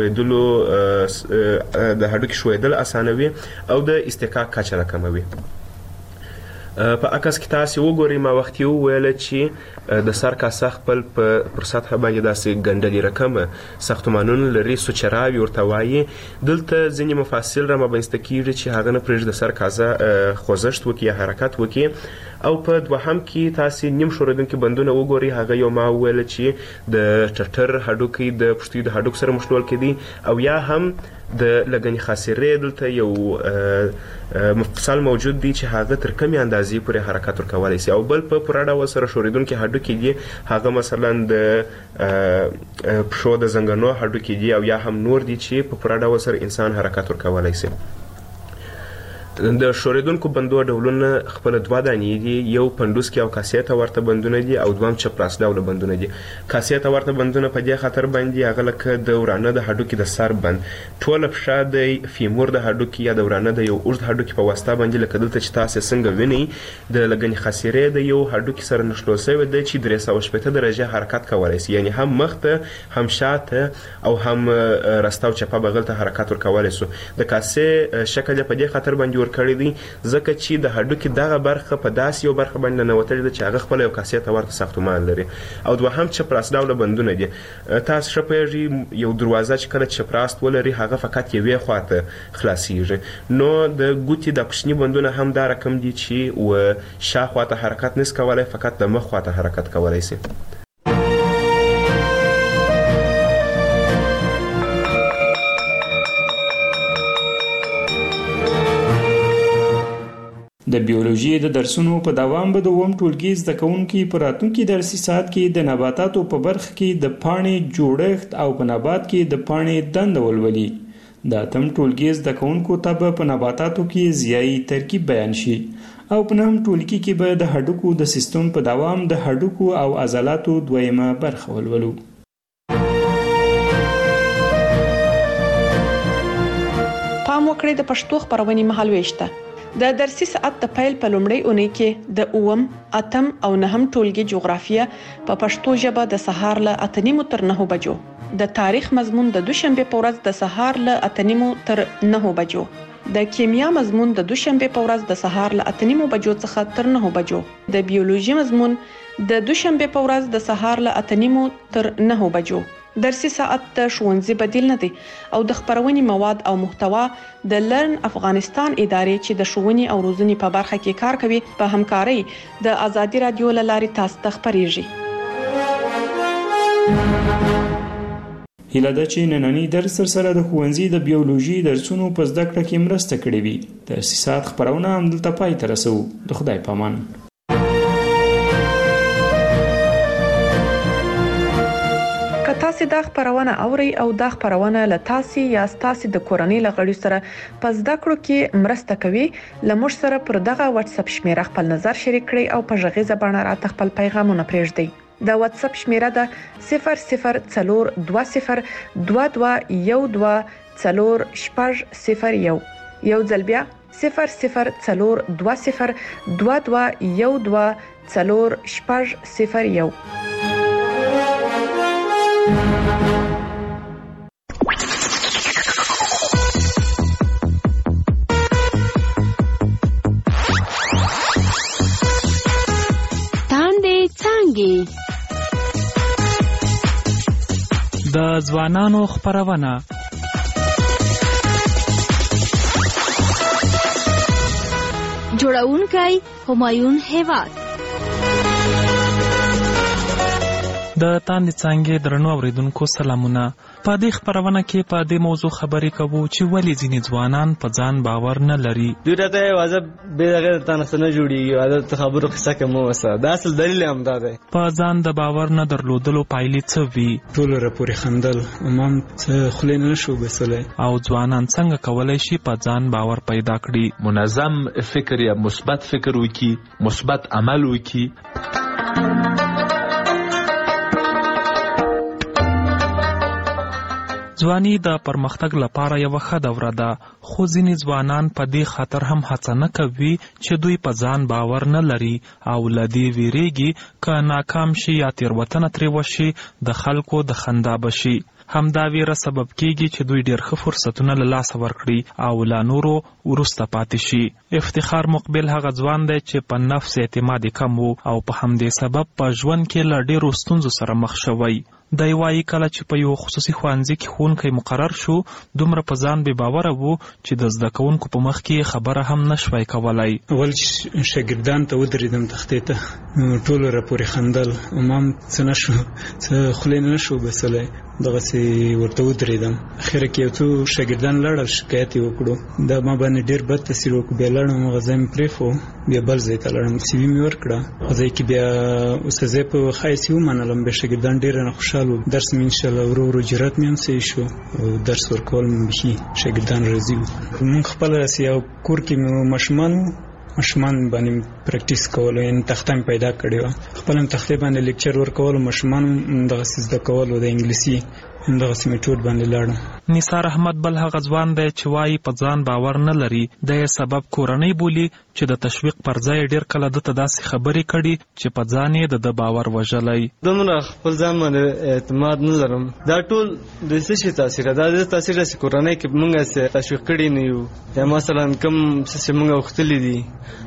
ښویېدل اسانوي او د اصطکاک کچه راکموي. په عکس کې تاسې وګورئ، ما وختي وویله چې د سر کاسه خپل پر سطحه باندې داسې ګنډلې رقمه ساختمانونه لري، سوچراوي ورته وایي. دلته ځینې مفاصل را مابینځته کیږي چې هغه نه پرېږدي د سر کاسه خوځښت وکړي یا حرکت وکړي. او په دوهم کې تاسې نیم ښورېدونکي بندونه وګورئ، هغه یو ما وویله چې د ټټر هډوکي د پښتیو د هډوکو سره مښلول کېدي، او یا هم د لګنې خاصرې دلته یو مفصل موجود دی چې هغه تر کمې اندازې پورې حرکت ورکولی شي. او بل په پوره ډول سره ښورېدونکي هډوکي دي، هغه مثلا د پښو د زنګنو هډوکي دي، او یا هم نور دي چې په پوره ډول سره انسان حرکت ورکولی شي. د ښورېدونکو بندو ډولونه خپله 2 دانې دي، یو پنډوسکي او کاسې ته ورته بندونه دي، او دوهم چپراس ډوله بندونه دي. کاسې ته ورته بندونه په دې خاطر باندې هغه لکه د ورانه د هډوکي د سر بند، ټوله پښه د فیمور د هډوکي یا د ورانه د یو اوږد هډوکي په واسطه باندې لکه دلته چې تاسې څنګه وینئ د لګنې خاصرې د یو هډوکي سره نښلول شوی دی چې 360 درجې حرکت کولی شي، یعنې هم مخ ته هم شاته او هم راسته او چپه بغل ته حرکت ورکولی شو. د کاسې شکل یې په دې خاطر باندې ورکړی دی ځکه چې د هډوکي دغه برخه په داسې یو برخه باندې ننوتلې ده چې هغه خپله یو کاسې ته ورته ساختمان لري او دوهم چپراست ډوله بندونه دي. تاسو ښه پوهېږئ یو دروازه چې کله چپراست ولري هغه فقط یوې خواته خلاصیږي نو د ګوتې د کوچني بندونه هم دا رقم دي چې و شاخوا ته حرکت نس کولی فقط د مخ خواته حرکت کولی سي. د بیولوژي د درسونو په دوام به د اووم ټولګي زده کوونکي په راتلونکي درسي ساعت کې د نباتاتو په برخه کې د پاڼې جوړښت او په نبات کې د پاڼې دنده ولولي. د اتم ټولګي زده کوونکو ته به په نباتاتو کې ضیایي ترکیب بیان شي او په نهم ټولګي کې به د هډوکو د سیستم په دوام د هډوکو او عضلاتو دویمه برخه ولولو. پام وکړئ د پښتو خبرونې مهالويش ته. د درسي ساعت د پیل په لومړۍ اونۍ کې د اووم، اتم او نهم ټولګي جغرافیه په پښتو ژبه د سهار له 8:30 تر 9 بجو، د تاریخ مضمون د دوشنبه په ورځ د سهار له 8:30 تر 9 بجو، د کیمیا مضمون د دوشنبه په ورځ د سهار له 8:30 بجو څخه تر 9 بجو، د بیولوژي مضمون د دوشنبه په ورځ د سهار له 8:30 تر 9 بجو. درسي ساعت د ښوونځي بدیل نه دی او د خبرونې مواد او محتوا د لرن افغانستان ادارې چې د ښوونې او روزنې په برخه کې کار کوي په همکارۍ د آزادي رادیو له لارې تاسو ته خبرېږي. هیله ده چې نننی درس سره د ښوونځي د بیولوژي درسونو په زده کړه کې مرسته کړې وي. درسي ساعت خبرونه همدلته پای ته رسوو. د خدای په امان. تاسو دا خبرونه اوري او دا خبرونه له تاسو یا تاسو د کورنۍ لغړی سره په زده کړو کې مرسته کوي. لمر سره پر دغه واتس اپ شمیره خپل نظر شریک کړئ او په ژغیزه باندې راته خپل پیغامونه پرېږدئ. د واتس اپ شمیره ده 004212124001. یو ځل بیا 004212124001. تاندې څانګې د ځوانانو خبرونه جوړونکی همایون هیواد. د تاندې څانګې درنو اوریدونکو سلامونه. په دې خبرونه کې په دې موضوع خبرې کوو چې ولې ځینې ځوانان په ځان باور نه لري. دوی راته واځه به دغه تنه نه جوړیږي واځه خبرو قصه کوم وسه دا اصل دلیل هم دا دی. په ځان د باور نه درلودلو پایلې څه وي؟ ټول راپورې خندل امام څه خلې نه شو بسلای. او ځوانان څنګه کولای شي په ځان باور پیدا کړي؟ منظم فکر یا مثبت فکر وکړي، مثبت عمل وکړي. ځواني د پرمختګ لپاره یو ښه دوره ده، خو ځینې ځوانان په دې خاطر هم هڅه نه کوي چې دوی په ځان باور نه لري او له دې ویریږي که ناکام شي یا تېروتنه ترې وشي د خلکو د خندا بشي. همدا ویره سبب کیږي چې دوی ډېر ښه فرصتونه له لاسه ورکړي او لا نورو وروسته پاتې شي. افتخار مقبل هغه ځوان دی چې په نفس اعتماد کم و او په همدې سبب په ژوند کې له ډېرو ستونزو سره مخ شوی. دی وایي کله چې په یو خصوصي ښوونځي کې ښوونکی مقرر شو دومره په ځان بې باوره و چې د زده کوونکو په مخ کې خبره هم نشوی کولی. اول شاګردان ته ودرېدم تختې ته ټولو راپورې خندل امام څه نشو څه خولې نه شو بسلی دغسې ورته ودرېدم. اخره کې یو څو شاګردان لاړل شکایت یې وکړو دا ما باندې ډېر بد تاثیر وکړو. بیا لاړم هغه ځای مې پرېښو بیا بل ځای ته لاړم سی وي مې ورکړه هغه ځای کې بیا استاذۍ په ښایست یې ومنلم. بیا شاګردان ډېر رانه خوشحال و. درس مې انشاءالله ورو ورو جرات مې هم صحیح شو او درس ورکول مې بیخي شاګردان راضي وو. مونږ خپله راسي او کور کې مې ماشومان وو ماشومان باندې پریکټیس کول او تخته پیدا کړی و خپل تخته باندې لیکچر ورکول ماشومان دغه زده کول او د انګلیسي دغه میتود باندې لاړم. نثار احمد بل هغه ځوان دی چې وایي په ځان باور نه لري د سبب کورنۍ بولی چې د تشویق پر ځای ډیر کله د داسې خبرې کړي چې په ځان یې د باور وژلی. دومره خپل ځان باندې اعتماد نه لرم. دا ټول د څه شي تاثیر ده؟ د تاثیر د کورنۍ کې موږ تشویق کړي نه یو یا مثلا کوم څه موږ وختلی دي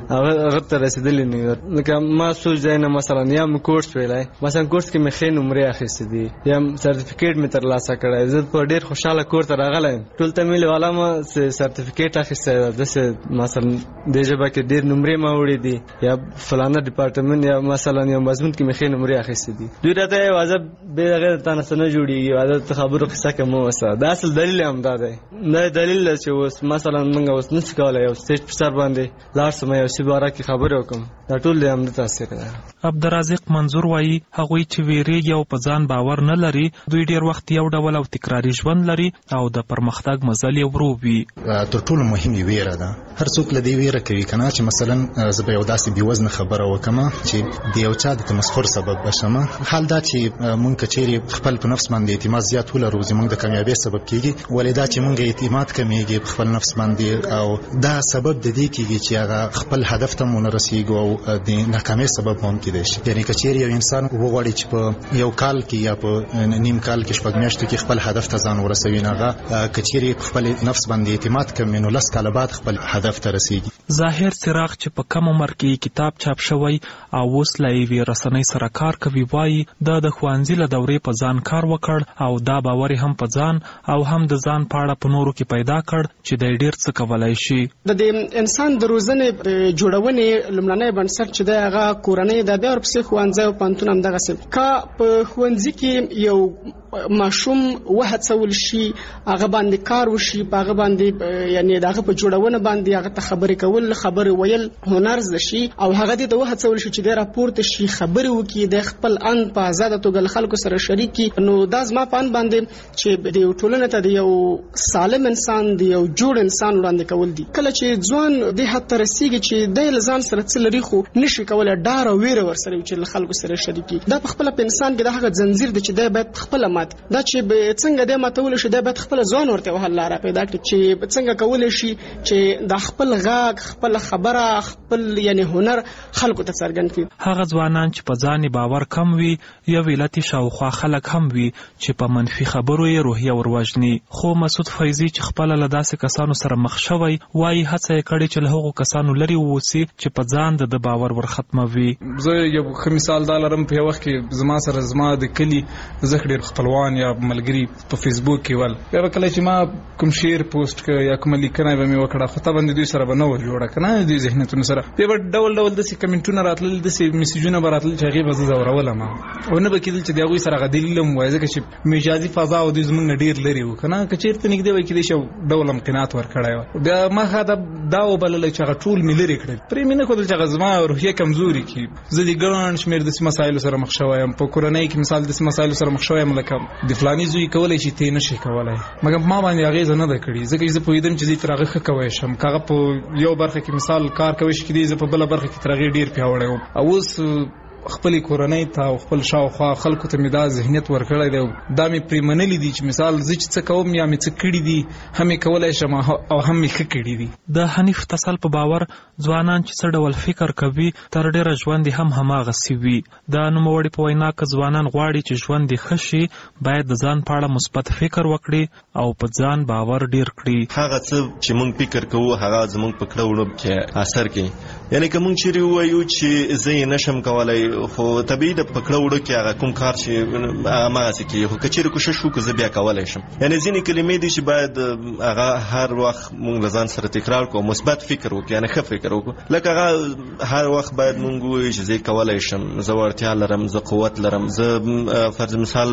هغه ته رسیدلی نه یو. لکه ما سوچ ځای نه مثلا یا م کورس ویلای مثلا کورس کې مې ښې نمرې اخیستې دي یا سرټیفیکیټ مې ترلاسه کړی. زه په ډېر خوشحاله کور ته راغلی ټول ته مې والا ما سرټیفیکیټ اخیستی ده داسې مثلا دې ژبه کې ډېر نمرې ما وړي دي یا فلانه ډپارټمنټ یا مثلا یو مضمون کې مې ښې نمرې اخیستې دي. دوی راته یې واضح بې د غیر تا نه څه نه جوړېږي واضح ته خبرو قصه کې مه اوسه. دا اصل دلیل هم دا دی دا دلیل ده چې اوس مثلا موږ اوس نشو کولی یو سټیج په سر باندې لاړ شم یو څه باره کې خبرې وکړم. دا ټول د همده تاثیر ده. عبدالرازق منظور وایي هغوی چې ویریږي او په ځان باور نه لري دوی ډیر وخت یو ډول او تکراري ژوند لري او د پرمختګ مزل یې ورو وي. تر ټولو مهمه ویره ده. هر څوک له دې ویره کوي کنه چې مثلا زه به یو داسې بې وزنه خبره وکم چې د یو چا د تمسخر سبب بشم. حال دا چې مونږ کچېرې خپل په نفس باندې اعتماد زیات ولرو زموږ د کامیابی سبب کیږي ولې دا چې مونږ اعتماد کمیږي په خپل نفس باندې او دا سبب د دې کیږي چې هغه خپل هدف ته مونږ رسیږو او د ناکامۍ سبب هم کېدای شي. یعنی کچېرې یو انسان وغواړي چې په یو کال کې یا په نیم کال کې شپږ میاشتو کې خپل هدف ته ځان ورسوي نه هغه کچېرې په خپل نفس باندې اعتماد کوي نو لس کاله بعد خپل هدف ته رسیږي. ظاهر څراغ چې په کم عمر کې کتاب چاپ شوی او اوس له یوې رسنۍ سره کار کوي وایي د ښوونځي له دورې په ځان کار وکړ او دا باور هم په ځان او هم د ځان په اړه په نورو کې پیدا کړ چې دی ډېر څه کولی شي. د انسان د روزنې جوړونې لومړنی بنسټ چې دی هغه کورنۍ ده بیا ورپسې ښوونځی او پوهنتون همدغسې. که په ښوونځي کې یو ماشوم وهڅول شي هغه باندې کار وشي په هغه باندې یعنی دغه په جوړونه باندې هغه ته خبرې کول خبرې ویل هنر زده شي او هغه دې ته وهڅول شي چې د راپورته شي خبرې وکړي د خپل ان په آزاده توګه خلکو سره شریک کړي. نو دا زما په ان باندې چې د ټولنې ته د یو سالم انسان د یو جوړ انسان وړاندې کول دي. کله چې ځوان د حد ته رسیږي چې د ځان سره څه لري خو نشي کولای ډار او ویره ورسره چې خلکو سره شریک کړي. دا په خپل په انسان کې د هغه زنجیر دی چې د باید خپل مات دا چې څنګه د ماتول شي د باید خپل ځوان ورته وهل لاره پیدا کړي چې څنګه کول شي چې د خپل غاګ خپل خبره خپل یعنی هنر خلکو ته څرګند کړي. هغه ځوانان چې په ځان باور کم وي یو ویلتي شاوخوا خلک هم وي چې په منفي خبرو یې روحیه وروژني. خو مسعود فیضي چې خپل له داسې کسانو سره مخ شوی وایي هڅه یې کړې چې له هغو کسانو لرې ووسي چې په ځان د باور ورختموي. زه یو ښه مثال دا لرم په یو وخت کې زما سره زما د کلي زه ډېر خپلوان یا ملګري په فیسبوک کې ول بیا کله چې ما کوم شعر پوسټ کړ یا کوم لیکنه به مې وکړه خو ته باندې دوی سره به نه جوړه کنه دوی ذهنیتونو سره بیا ډول ډول د کمنټونو راتلل د میسجونه براتل چې هغه به زورولم او نه به کېدل چې دغه سره غدلیلم وای ځکه چې مجازي فضا او د زمونږ ډیر لري و کنه کچېرته نګدې وای کېدې شو ډولم قناعت ور کړای بیا ما دا وبلل چې هغه ټول ملي کړل پرې مینه کول چې غزما روحیه کمزوري کی زه د ګران شمیر د مسایلو سره مخ شوایم په کورنۍ کې مثال د مسایلو سره مخ شوایم لکه د فلاني زوی کولای شي ته نشي کولای مګر ما باندې هغه نه ده کړی ځکه چې په یدم چې دې ترغه ښه کوي شم کاغه په یو برخه کې مثال کار کوي چې دې په بل برخه کې ترغه ډیر پیاوړی او اوس خپل کورنۍ ته او خپل شاوخوا خلکو ته مې دا ذهنیت ورکړی دی دا مې پرې منلي دي چې مثال زه چې څه کوم یا مې څه کړي دي هم یې کولی شم او هم مې ښه کړي دي. د حنیف تسل په باور ځوانان چې څه ډول فکر کوي تر ډېره ژوند هم هماغسې وي. د نوموړي په وینا که ځوانان غواړي چې ژوند یې ښه شي باید د ځان په اړه مثبت فکر وکړي او په ځان باور ډیر کړي. هغه څه چې موږ فکر کوو هغه زموږ په کړه وړه کې اثر کوي. یعنی که موږ چیرې ووایو چې زه یې نشم کولی خو طبیعي د په کړه وړه کې هغه کوم کار چې هماغسې کېږي خو که چیرې کوشش وکړو زه بیا کولی شم. یعنې ځینې کلمې دي چې باید هغه هر وخت موږ له ځان سره تکرار کړو مثبت فکر وکړو یعنې ښه فکر وکړو لکه هغه هر وخت باید موږ ووایو چې زه کولی شم زه وړتیا لرم زه قوت لرم زه فرض مثال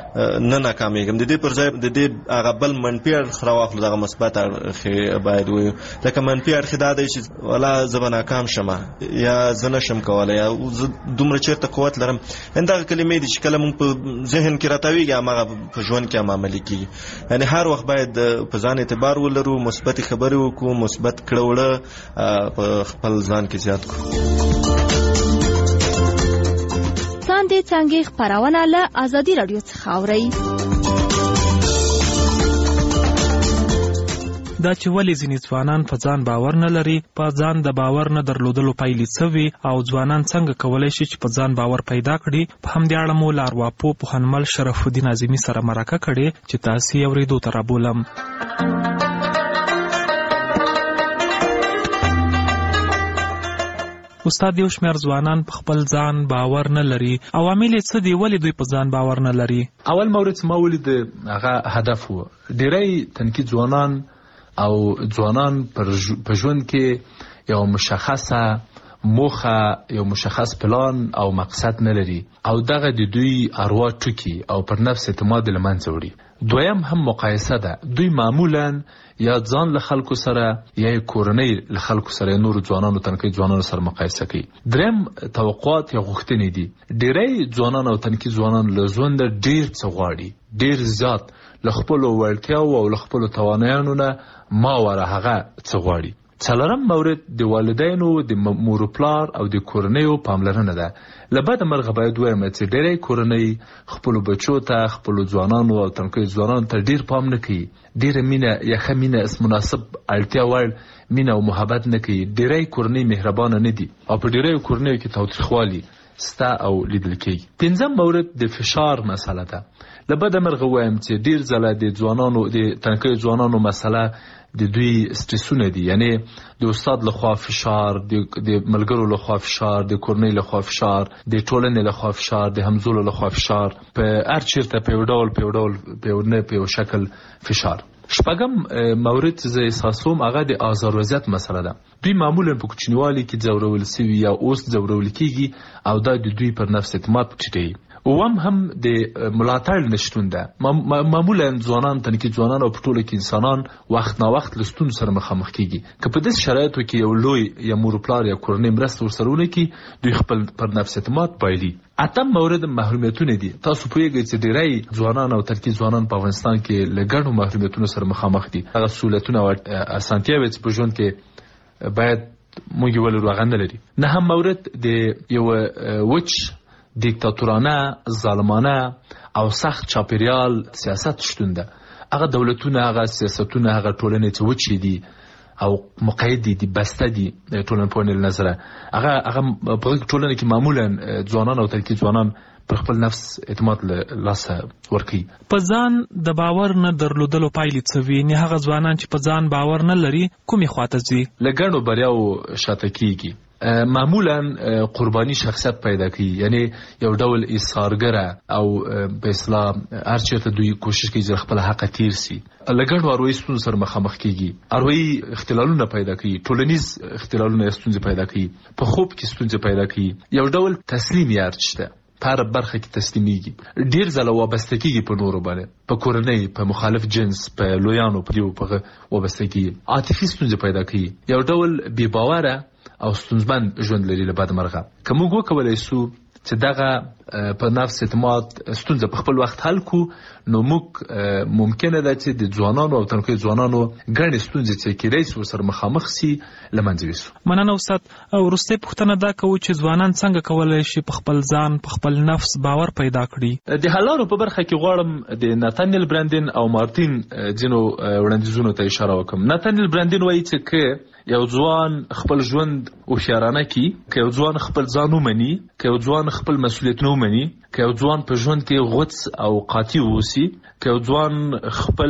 نه ناکامېږم د دې پر ځای د دې هغه بل منفي اړخ راواخلو دغه مثبت اړخ باید ووایو لکه منفي اړخ دا دی چې والا زه به ناکام ناکام شمه یا زه نشم کولی یا زه دومره چېرته قوت لرم دغه کلمې دي چې کله مونږ په ذهن کې راتاویږي هماغه په ژوند کې هم عملي کېږي. یعنې هر وخت باید په ځان اعتبار ولرو، مثبتې خبرې وکړو، مثبت کړه وړه په خپل ځان کې زیات کړو. څاندې څانګې خپرونه له ازادي راډیو څخه اورئ. دا چې ولې ځینې ځوانان په ځان باور نه لري، په ځان د باور نه درلودلو پایلې څه وي او ځوانان څنګه کولی شي چې په ځان باور پیدا کړي، په همدې اړه مو له ارواپوه پوهنمل شرف الدین اعظمي سره مرکه کړې چې تاسې یې اورېدو ته رابولم. استاد، یو شمېر ځوانان په خپل ځان باور نه لري، عوامل یې څه دي؟ ولې دوی په ځان باور نه لري؟ اول مورد ما ولید هغه هدف و. ډېری تنکي ځوانان او ځوانان په ژوند کې یو مشخصه موخه، یو مشخص پلان او مقصد نه لري او دغه د دوی اروا ټوکي او پر نفس اعتماد له منځه وړي. دویم هم مقایسه ده. دوی معمولا یا ځان له خلکو سره یا کورنۍ له خلکو سره نور ځوانانو تنکي ځوانانو سره مقایسه کوي. دریم توقعات یا غوښتنې دي. ډېری ځوانان او تنکي ځوانان له ژوند ډېر څه غواړي، ډېر زیات له خپلو وړتیاو او له خپلو توانایانو نه ماوره هغه څه غواړي. څلورم مورد د والدینو، د مور و پلار او د کورنیو پاملرنه ده. له بده مرغه باید ووایم چې ډېری کورنۍ خپلو بچو ته، خپلو ځوانانو او تنکیو ځوانانو ته ډېر پام نه کوي، ډېره مینه یا ښه مینه مناسب اړتیا وړ مینه او محبت نه کوي. ډېری کورنۍ مهربانه نه دي او په ډېریو کورنیو کې تاوتریخوالي سته او لیدل کېږي. پنځم مورد د فشار مسله ده. له بده مرغه ووایم چې ډېر ځله د ځوانانو، د تنکیو ځوانانو مسله د دوی سټرسونه دي. یعنی د استاد لخوا فشار، د ملګرو لخوا فشار، د کورنۍ لخوا فشار، د ټولنې لخوا فشار، د همزولو لخوا فشار، په هر چیرته په یو ډول په یو شکل فشار. شپږم مورد چې زه احساسوم هغه د آزار وضعیت مسله ده. دوی معمولا په کوچنیوالي کې ځورول سوي یا اوس ځورول کېږي او دا د دوی پر نفس اعتماد ټیټوي. اوم هم د ملاتړ نشتون ده. معمولا ځوانان، تنکي ځوانان او په ټوله کې انسانان وخت نا وخت له ستونزو سره مخامخ کېږي. که په داسې شرایطو کې یو لوی یا مور پلار یا کورنۍ مرسته ورسره ونه کړي، دوی خپل پر نفس اعتماد بایلي. اتم مورد محرومیتونه دي. تاسو پوهیږئ چې ډېری ځوانان او تنکي ځوانان په افغانستان کې له ګڼو محرومیتونو سره مخامخ دي. هغه سهولتونه او اسانتیاوې چې په ژوند کې باید موږ یې ولرو هغه نه لري. نهم مورد د یو وچ دیکتاتورانه، ظالمانه او سخت چاپیریال سیاست شتون ده. هغه دولتونه، هغه سیاستونه، هغه ټولنې چې وچې دي او مقید دي، بسته دي ټولنپوهنې له نظره، هغه په ټولنه کې معمولا ځوانان او تنکي ځوانان پر خپل نفس اعتماد له لاسه ورکوي. په ځان د باور نه درلودلو پایلې څه وي؟ یعنې هغه ځوانان چې په ځان باور نه لري کومې خواته ځي؟ له ګڼو بریاو شاته کېږي. معمولا قربانی شخصیت پیدا کوي، یعنی یو ډول ایثارګره او په اصطلاح هر چېرته دوی کوشش کوي چې خپل حق تیر سي. له ګڼو اروايي ستونزو سره مخامخ کیږي، اروايي اختلالونه پیدا کوي، ټولنیز اختلالونه ستونزې پیدا کوي، په خوب کې ستونزې پیدا کوي. یو ډول تسلیم یار شته، په هر برخه کې تسلیمیږي، ډیر ځله وابسته کیږي په نورو باندې، په کورنۍ، په مخالف جنس، په لویانو په دیو په وابسته کیږي، عاطفي ستونزې پیدا کوي، یو ډول بې باوره او ستونزمن ژوند لري. له بده مرغه که موږ وکولی سو چې دغه په نفس اعتماد ستونزه په خپل وخت حل کو، نو موږ ممکنه ده چې د ځوانانو او تنکیو ځوانانو ګڼې ستونزې چې کېدای سي ورسره مخامخ سي له منځه یوسو. مننه استاد. وروستۍ پوښتنه دا کوو چې ځوانان څنګه کولی شي په خپل ځان، په خپل نفس باور پیدا کړي؟ د حل لارو په برخه کې غواړم د ناتانیل برانډین او مارتین ځینو وړاندیزونو ته اشاره وکړم. ناتانیل برانډین وایي چې که یو ځوان خپل ژوند هوښیارانه کړي، که یو ځوان خپل ځان ومني، که یو ځوان خپل مسؤلیتونه ومني، که یو ځوان په ژوند کې غوڅ او قاطع واوسي، که یو ځوان خپل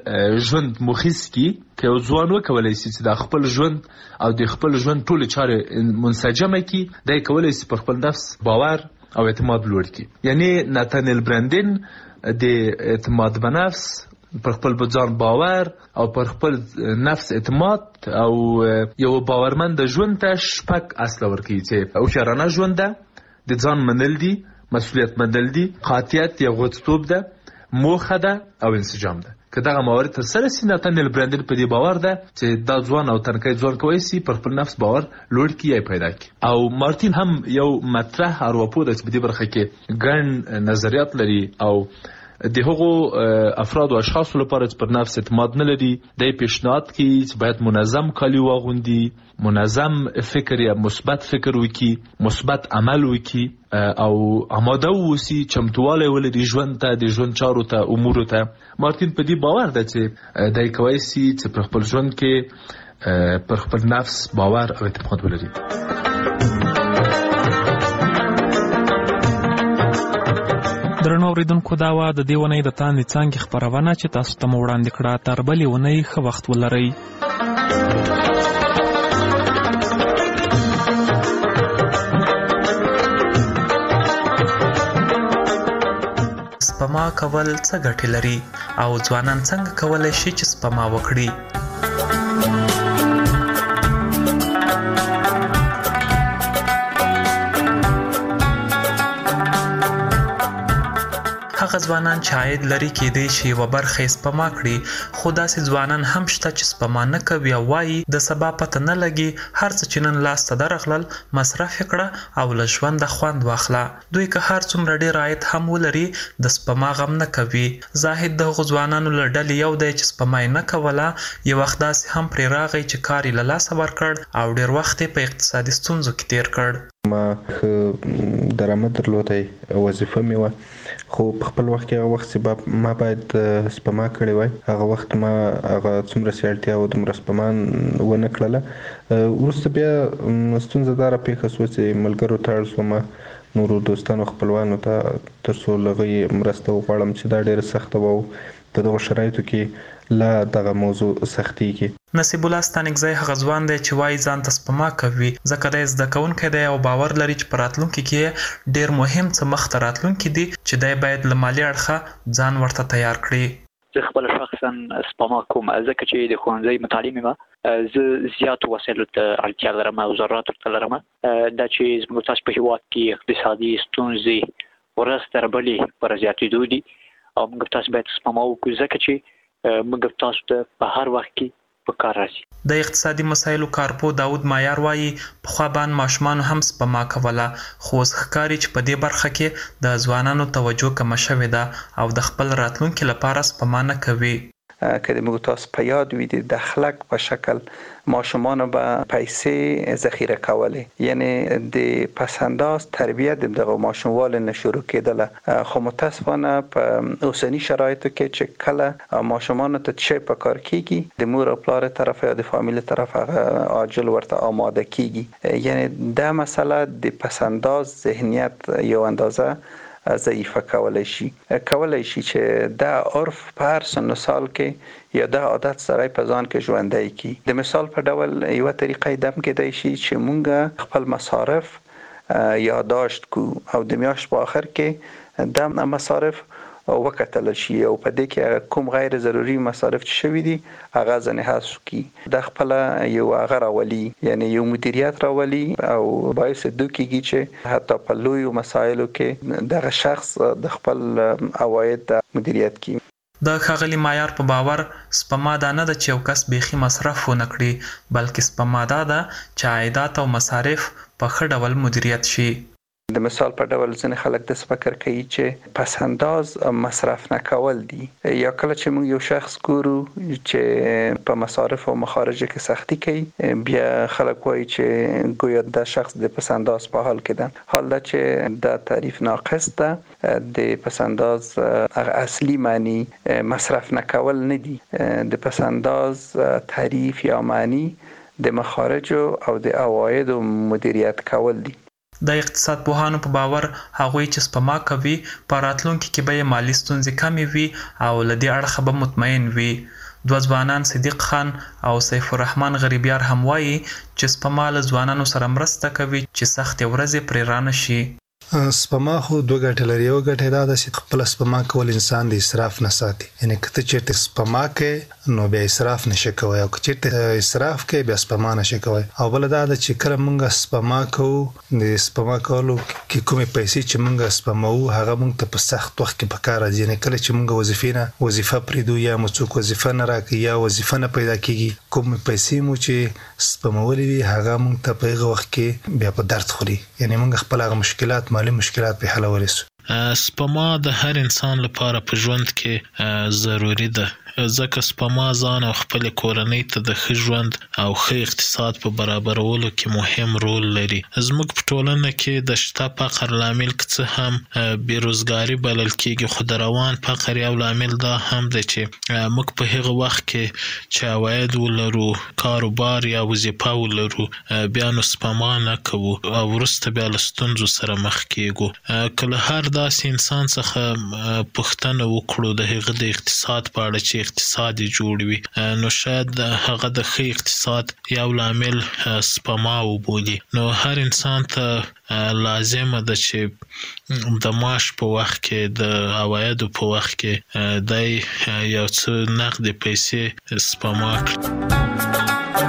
ژوند مخیس کړي، که یو ځوان وکولی سي چې د خپل ژوند او د خپل ژوند ټولې چارې منسجمه کړي، دا یې کولی سي پر خپل نفس باور او اعتماد لوړ کړي. یعنی ناتانیل برانډین د اعتماد په نفس، پر خپل ځان باور او پر خپل نفس اعتماد او یو باورمند ژوند ته 6 اصل ورکوي چې هوښیارانه ژوند ده، د ځان منل دي، مسؤلیت منل دي، قاطعیت یا غوڅتوب ده، موخه ده او انسجام ده. که دغه موارد ترسره سي ناتانیل برانډل په دې باور ده چې دا ځوان او تنکي ځوان کولی سي پر خپل نفس باور لوړ کړي یا پیدا کړي. او مارتین هم یو مطرح ارواپوه ده چې په دې برخه کې ګڼ نظریات لري او د هغو افراد او اشخاصو لپاره چې پر نفس اعتماد نه لري د پیشنهاد کوي چې باید منظم کالي واغوندي، منظم فکر یا مثبت فکر وکړي، مثبت عمل وکړي او آماده واوسي، چمتوالی ولري ژوند ته، د ژوند چارو ته، امورو ته. مارتین په دې باور ده چې دی کولی سي چې پر خپل ژوند کې پر خپل نفس باور او اعتماد ولري. درنو اوریدونکو، دا وه د دې اونۍ د تاندې څانګې خپرونه چې تاسو ته مو وړاندې کړه. تر بلې اونۍ ښه وخت ولرئ. سپما کول څه ګټې لري او ځوانان څنګه کولی شي چې سپما وکړي؟ هغه ځوانان چې عاید لري کېدای شي یوه برخه یې سپما کړي، خو داسې ځوانان هم شته چې سپما نه کوي او وایي د سبا پته نه لګي، هر څه چې نن لاسته درغلل مصرف یې کړه او له ژونده خوند واخله. دوی که هر څومره ډېر عاید هم ولري د سپما غم نه کوي. زاهد د هغو ځوانانو له ډلې یو دی چې سپما یې نه کوله، یو وخت داسې هم پرې راغی چې کار یې له لاسه ورکړ او ډېر وخت یې په اقتصادي ستونزو کې تیر کړ. ما ښه درآمد درلودی، وظیفه مې وه، خو په خپل وخت کې هغه وخت چې ما باید سپما کړې وای، هغه وخت ما هغه څومره چې اړتیا وه دومره سپما ونه کړله. وروسته بیا ستونزه دا راپېښه شوه چې ملګرو ته اړ شوم، نورو دوستانو خپلوانو ته، تر څو له هغوی مرسته وغواړم چې دا ډېره سخته وه او په دغو شرایطو کې لا دغه موضوع سختیږي. نصیب الله ستانکزی هغه ځوان دی چې وایي ځان ته سپما کوي ځکه دی زده کوونکی دی او باور لري چې په راتلونکي کې ډېر مهم څه مخته راتلونکي دي چې دی باید له مالي اړخه ځان ورته تیار کړي. زه خپله شخصا سپما کوم ځکه چې د ښوونځي متعلم یم، زه زیاتو وسایلو ته اړتیا لرم او ضروراتو ته لرم. دا چې زموږ تاسو په هېواد کې اقتصادي ستونزې ورځ تر بلې پر زیاتېدو دي او موږ تاسو باید سپما وکړو ځکه چې موږ تاسو ته په هر وخت کې په کار راځي. د اقتصادي مسایلو کارپو داود مایار وایي پخوا باندې ماشومانو هم سپما کوله، خو اوس ښکاري چې په دې برخه کې د ځوانانو توجه کمه شوې ده او د خپل راتلونکي لپاره سپما نه کوي. که د موږ تاسو په یاد وي د دخلک په شکل ماشومان به پیسې ذخیره کولې، یعنی د پسنداز تربیت دغه ماشوموال نه شروع کېدله. خو متاسفانه په اوسنی شرایطو کې چې کله ماشومان ته څه په کار کیږي د مور او پلار طرف یا د فامیل طرف هغه عاجل ورته آماده کیږي، یعنی دا مسله د پسنداز ذهنیت یو اندازه ضعیفه کولای شي چې دا عرف په هر سن سال کې یا دا عادت سره په ځان کې ژوندی کی. د مثال په ډول یو طریقه دم کېدای شي چې مونږ خپل مصارف یادداشت کو او د میاشت په آخر کې د مصارف وکتل شي او په دې کې کوم غیر ضروري مصارف چې شوي دي هغه ځنې حذف کی. د خپل یو هغه راولي، یعنی یو مدیریت راولي او باعث دوی کېږي چې حتی په لویو مسایلو کې دغه شخص د خپل عواید مدیریت کوي. د ښاغلي مایار په باور سپما دا نه ده چې یو کس بیخي مصرف ونه کړي، بلکې سپما دا ده چې عایدات او مصارف په ښه ډول مدیریت شي. د مثال په ډول ځینې خلک د فکر کوي چې پسنداز مصرف نه کول دي، یا کله چې موږ یو شخص ګورو چې په مصارف او مخارجو کې سختی کوي بیا خلک وایي چې گویا د شخص د پسنداز په حال کې ده. حال دا چې د تعریف ناقص ده. د پسنداز اصلي معنی مصرف نه کول نه دي، د پسنداز تعریف یا معنی د مخارجو او د عواید مدیریت کول دي. د اقتصاد پوهانو په باور هغوی چې سپما کوي په راتلونکي کې به یې مالي ستونزې کمې وي او له دې اړخه به مطمئن وي. دوه ځوانان صدیق خان او سیف الرحمن غریبیار هم وایي چې سپما له ځوانانو سره مرسته کوي چې سختې ورځې پرې رانه شي. سپما خو دوه ګټې لري. یو ګټه دا ده چې خپل سپما کول انسان د اسراف نه ساتي. یعنی کته چیرته سپما کې نو بیا اسراف نشي کوي، او چیرته اسراف کې بیا سپما نشي کوي. او بل دا ده چې کله موږ سپما کوو، د سپما کولو کې کومې پیسې چې موږ سپمو هغه موږ ته په سخت وخت کې پکار راځي. یعنی کله چې موږ وظیفه پریدو یا مو څوک وظیفه نه راکړي یا وظیفه نه پیدا کیږي، کومې پیسې مو چې سپمولې وي هغه موږ ته په هغه وخت کې بیا په درد خوري. یعنی موږ خپل هغه مشکلات، مالی مشکلات په حل ورسو. سپما د هر انسان لپاره په ژوند کې ضروری ده، ځکه سپما ځان او خپل کورنۍ ته د ښه ژوند او ښه اقتصاد په برابرولو کې مهم رول لري. زموږ په ټولنه کې د شته فقر لامل که څه هم بیروزګاري بلل کېږي، خو د روان فقر یو لامل دا هم دی چې موږ په هغه وخت کې چې عواید ولرو، کاروبار یا وظیفه ولرو، بیا نو سپما نه کوو او وروسته بیا له ستونزو سره مخ کېږو. که له هر داسې انسان څخه پوښتنه وکړو د هغه د اقتصاد په اړه چې اقتصاد جوړ وي، نو شاید هغه د ښه اقتصاد یو لامل سپما وبولي. نو هر انسان ته لازمه ده چې د معاش په وخت کې، د عوایدو په وخت کې دی یو څه نقدې پیسې سپما کړي.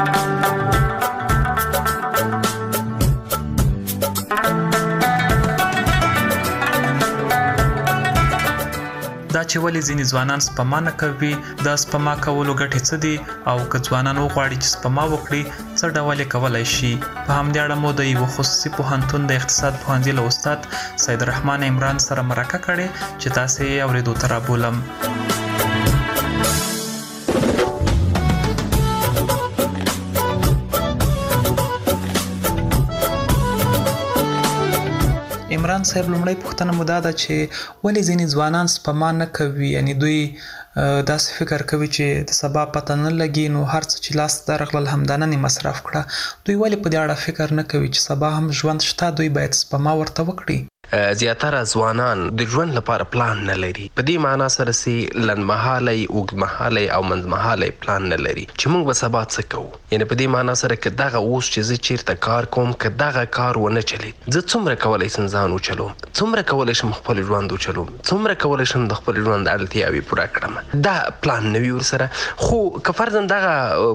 دا چې ولې ځینې ځوانان سپما نه کوي، دا سپما کولو ګټې څه دي، او که ځوانان وغواړي چې سپما وکړي څه ډول یې کولی شي. په همدې اړه مو د یوه خصوصي پوهنتون د اقتصاد پوهنځي له استاد سید الرحمن عمران سره مرکه کړې چې تاسې یې اورېدو ته رابولم. عمران صاحب، لومړی پوښتنه مو دا ده چې ولې ځینې ځوانان سپما نه کوي؟ یعنی دوی داسې فکر کوي چې د سبا پته نه لګي، نو هر څه چې لاس ته درغلل همدا نن یې مصرف کړه. دوی ولې په دې اړه فکر نه کوي چې سبا هم ژوند شته، دوی باید سپما ورته وکړي؟ زیاتره ځوانان د ژوند لپاره پلان نه لري. په دې معنا سره چې لنډمهالی، اوږدمهالی او منځمهالی پلان نه لري چې موږ به سبا څه کوو. یعنی په دې معنا سره که دغه اوس چې زه چیرته کار کوم، که دغه کار ونه چلید، زه څومره کولی شم ځان وچلوم، څومره کولی شم خپل ژوند وچلوم، څومره کولی شم د خپل ژوند اړتیاوې پوره کړم. دا پلان نه وي ورسره. خو که فرضاً دغه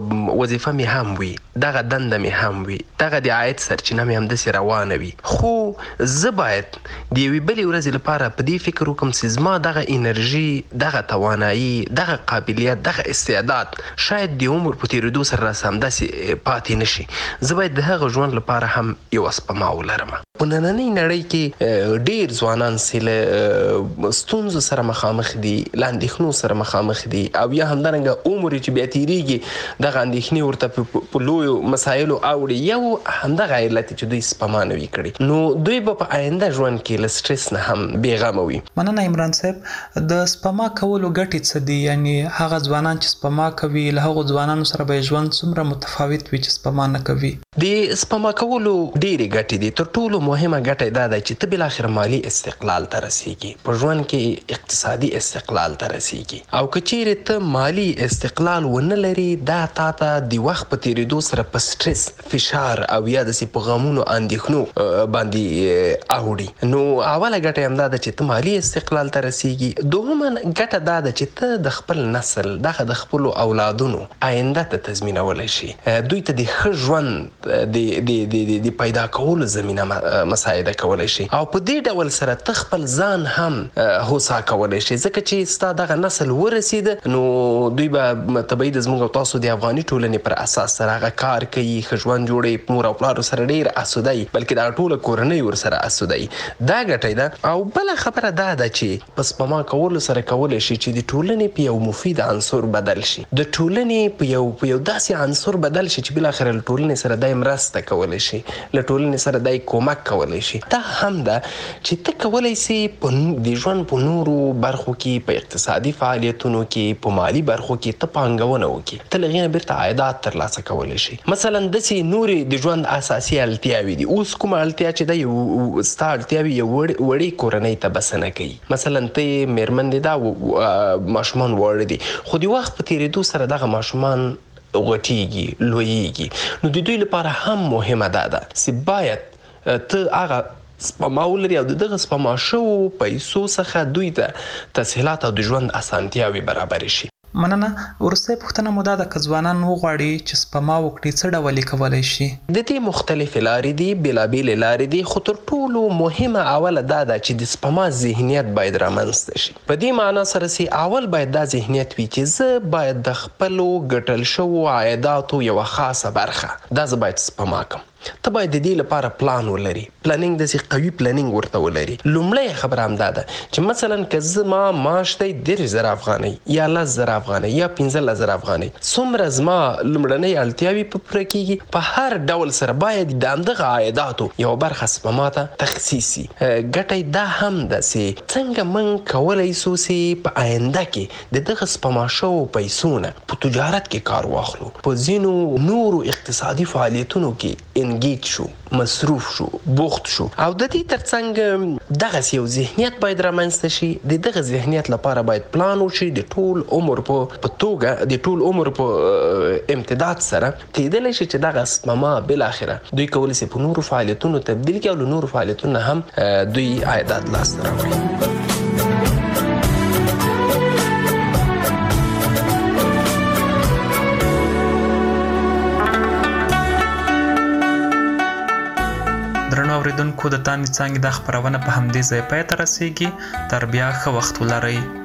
وظیفه مې هم وي، دغه دنده مې هم وي، دغه د عاید سرچینه مې همداسې روانه وي، خو زه باید د یوې بلې ورځې لپاره په دې فکر وکړم چې زما دغه انرژي، دغه توانایي، دغه قابلیت، دغه استعداد شاید د عمر په تېرېدو سره راسه همداسې پاتې نه شي. زه باید د هغه ژوند لپاره هم یوه سپما ولرم. په نننۍ نړۍ کې ډېر ځوانان چې له ستونزو سره مخامخ دي، له اندېښنو سره مخامخ دي، او یا همدارنګه عمر چې بیا تېرېږي دغه اندېښنې ورته په لویو مسایلو اوړي. یو همدغه علت چې دوی سپما نه وي کړې، نو دوی به په آینده ژوند کې له سټرس نه هم بېغمه وي. مننه عمران صاحب. د سپما کولو ګټې څه دي؟ یعنی هغه ځوانان چې سپما کوي له هغو ځوانانو سره به ژوند څومره متفاوت وي چې سپما نه کوي؟ د سپما کولو ډېرې ګټې دي. تر ټولو مهمه ګټه دا ده چې ته بالاخره مالي استقلال ته رسېږي، په ژوند کې اقتصادي استقلال ته رسېږي. او که چیرې ته مالي استقلال ونه لري، دا تا ته د وخت په تېرېدو سره په سټرس، فشار او یا داسې په غمونو، اندېښنو باندې اوړي. نو اوله ګټه همدا ده چې ته مالي استقلال ته رسېږي. دوهمه ګټه دا ده چې ته د خپل نسل، دغه د خپلو اولادونو آینده ته تضمینولی شي، دوی ته د ښه ژوند د پیدا کولو زمینه مساعده کولی شي. او په دې ډول سره ته خپل ځان هم هوسا کولی شي، ځکه چې ستا دغه نسل ورسېده، نو دوی به طبیعي د زموږ او تاسو د افغاني ټولنې پر اساس سره هغه کار کوي، ښه ژوند جوړوي، مور او پلارو سره ډېر اسوده وي، بلکې دا ټوله کورنۍ ورسره اسوده وي. دا ګټه ده. او بله خبره دا ده چې په سپما کولو سره کولی شي چې د ټولنې په یو مفید عنصر بدل شي، د ټولنې په یو داسې عنصر بدل شي چې بالاخره له ټولنې سره دی مرسته کولی شي، له ټولنې سره دی کومک کولی شي. دا هم ده چې ته کولی سي د ژوند په نورو برخو کې، په اقتصادي فعالیتونو کې، په مالي برخو کې ته پانګونه وکړي، ته له هغې نه بیرته عایدات ترلاسه کولی شي. مثلا داسې نورې د ژوند اساسي اړتیاوې دي. اوس کومه اړتیا چې ده ستا اړتیاوې یو وړې کورنۍ ته بسنه کوي. مثلا ته یې مېرمن دې دا ماشومان واړه دي، خو د وخت په تېرېدو سره دغه ماشومان غټېږي، لویېږي. نو د دوی لپاره هم مهمه دا ده چې باید ته هغه سپما ولري او دغه سپما شو پیسو څخه دوی ته تسهیلات او د ژوند اسانتیاوي برابر شي. مننه. ورسته پوښتنه مو دا ده که ځوانان وغواړي چې سپما وکړي څه ډول یې کولی شي؟ د دې مختلفې لارې دي، بېلابېلې لارې دي، خو تر ټولو مهمه اوله دا ده چې د سپما ذهنیت باید رامنځته شي. په دې معنا سره چې اول باید دا ذهنیت وي چې زه باید د خپلو ګټل شوو عایداتو یوه خاصه برخه دا زه باید سپما کړم. ته باید د دې لپاره پلان ولري، پلانینګ داسې قوي پلانینګ ورته ولري. لومړی خبره همدا ده چې مثلا که زما معاش دی 10,000 افغانۍ یا 10,000 افغانۍ یا 15,000 افغانۍ، څومره زما لومړنۍ اړتیاوې په پوره کیږي، په هر ډول سره باید د همدغه عایداتو یوه برخه سپما ته تخصیص شي. ګټه دا هم ده چې څنګه موږ کولی سو چې په آینده کې د دغه سپما شوو پیسو نه په تجارت کې کار واخلو، په ځینو نورو اقتصادي فعالیتونو کې انګیج شو، مصروف شو، بوخت شو. او د دې ترڅنګ دغه یو ذهنیت باید رامنځته شي. د دغه ذهنیت لپاره باید پلان وشي د ټول عمر په توګه، د ټول عمر په امتداد سره کېدلی شي چې دغه سپما بالاخره دوی کولی شي په نورو فعالیتونو تبدیل کړي او له نورو فعالیتونو هم دوی عایدات لاسته راوړي. درنو اوریدونکو، د تانې څانګې دا خپرونه په همدې ځای پای ته رسیږي. تر بیا ښه وخت ولرئ.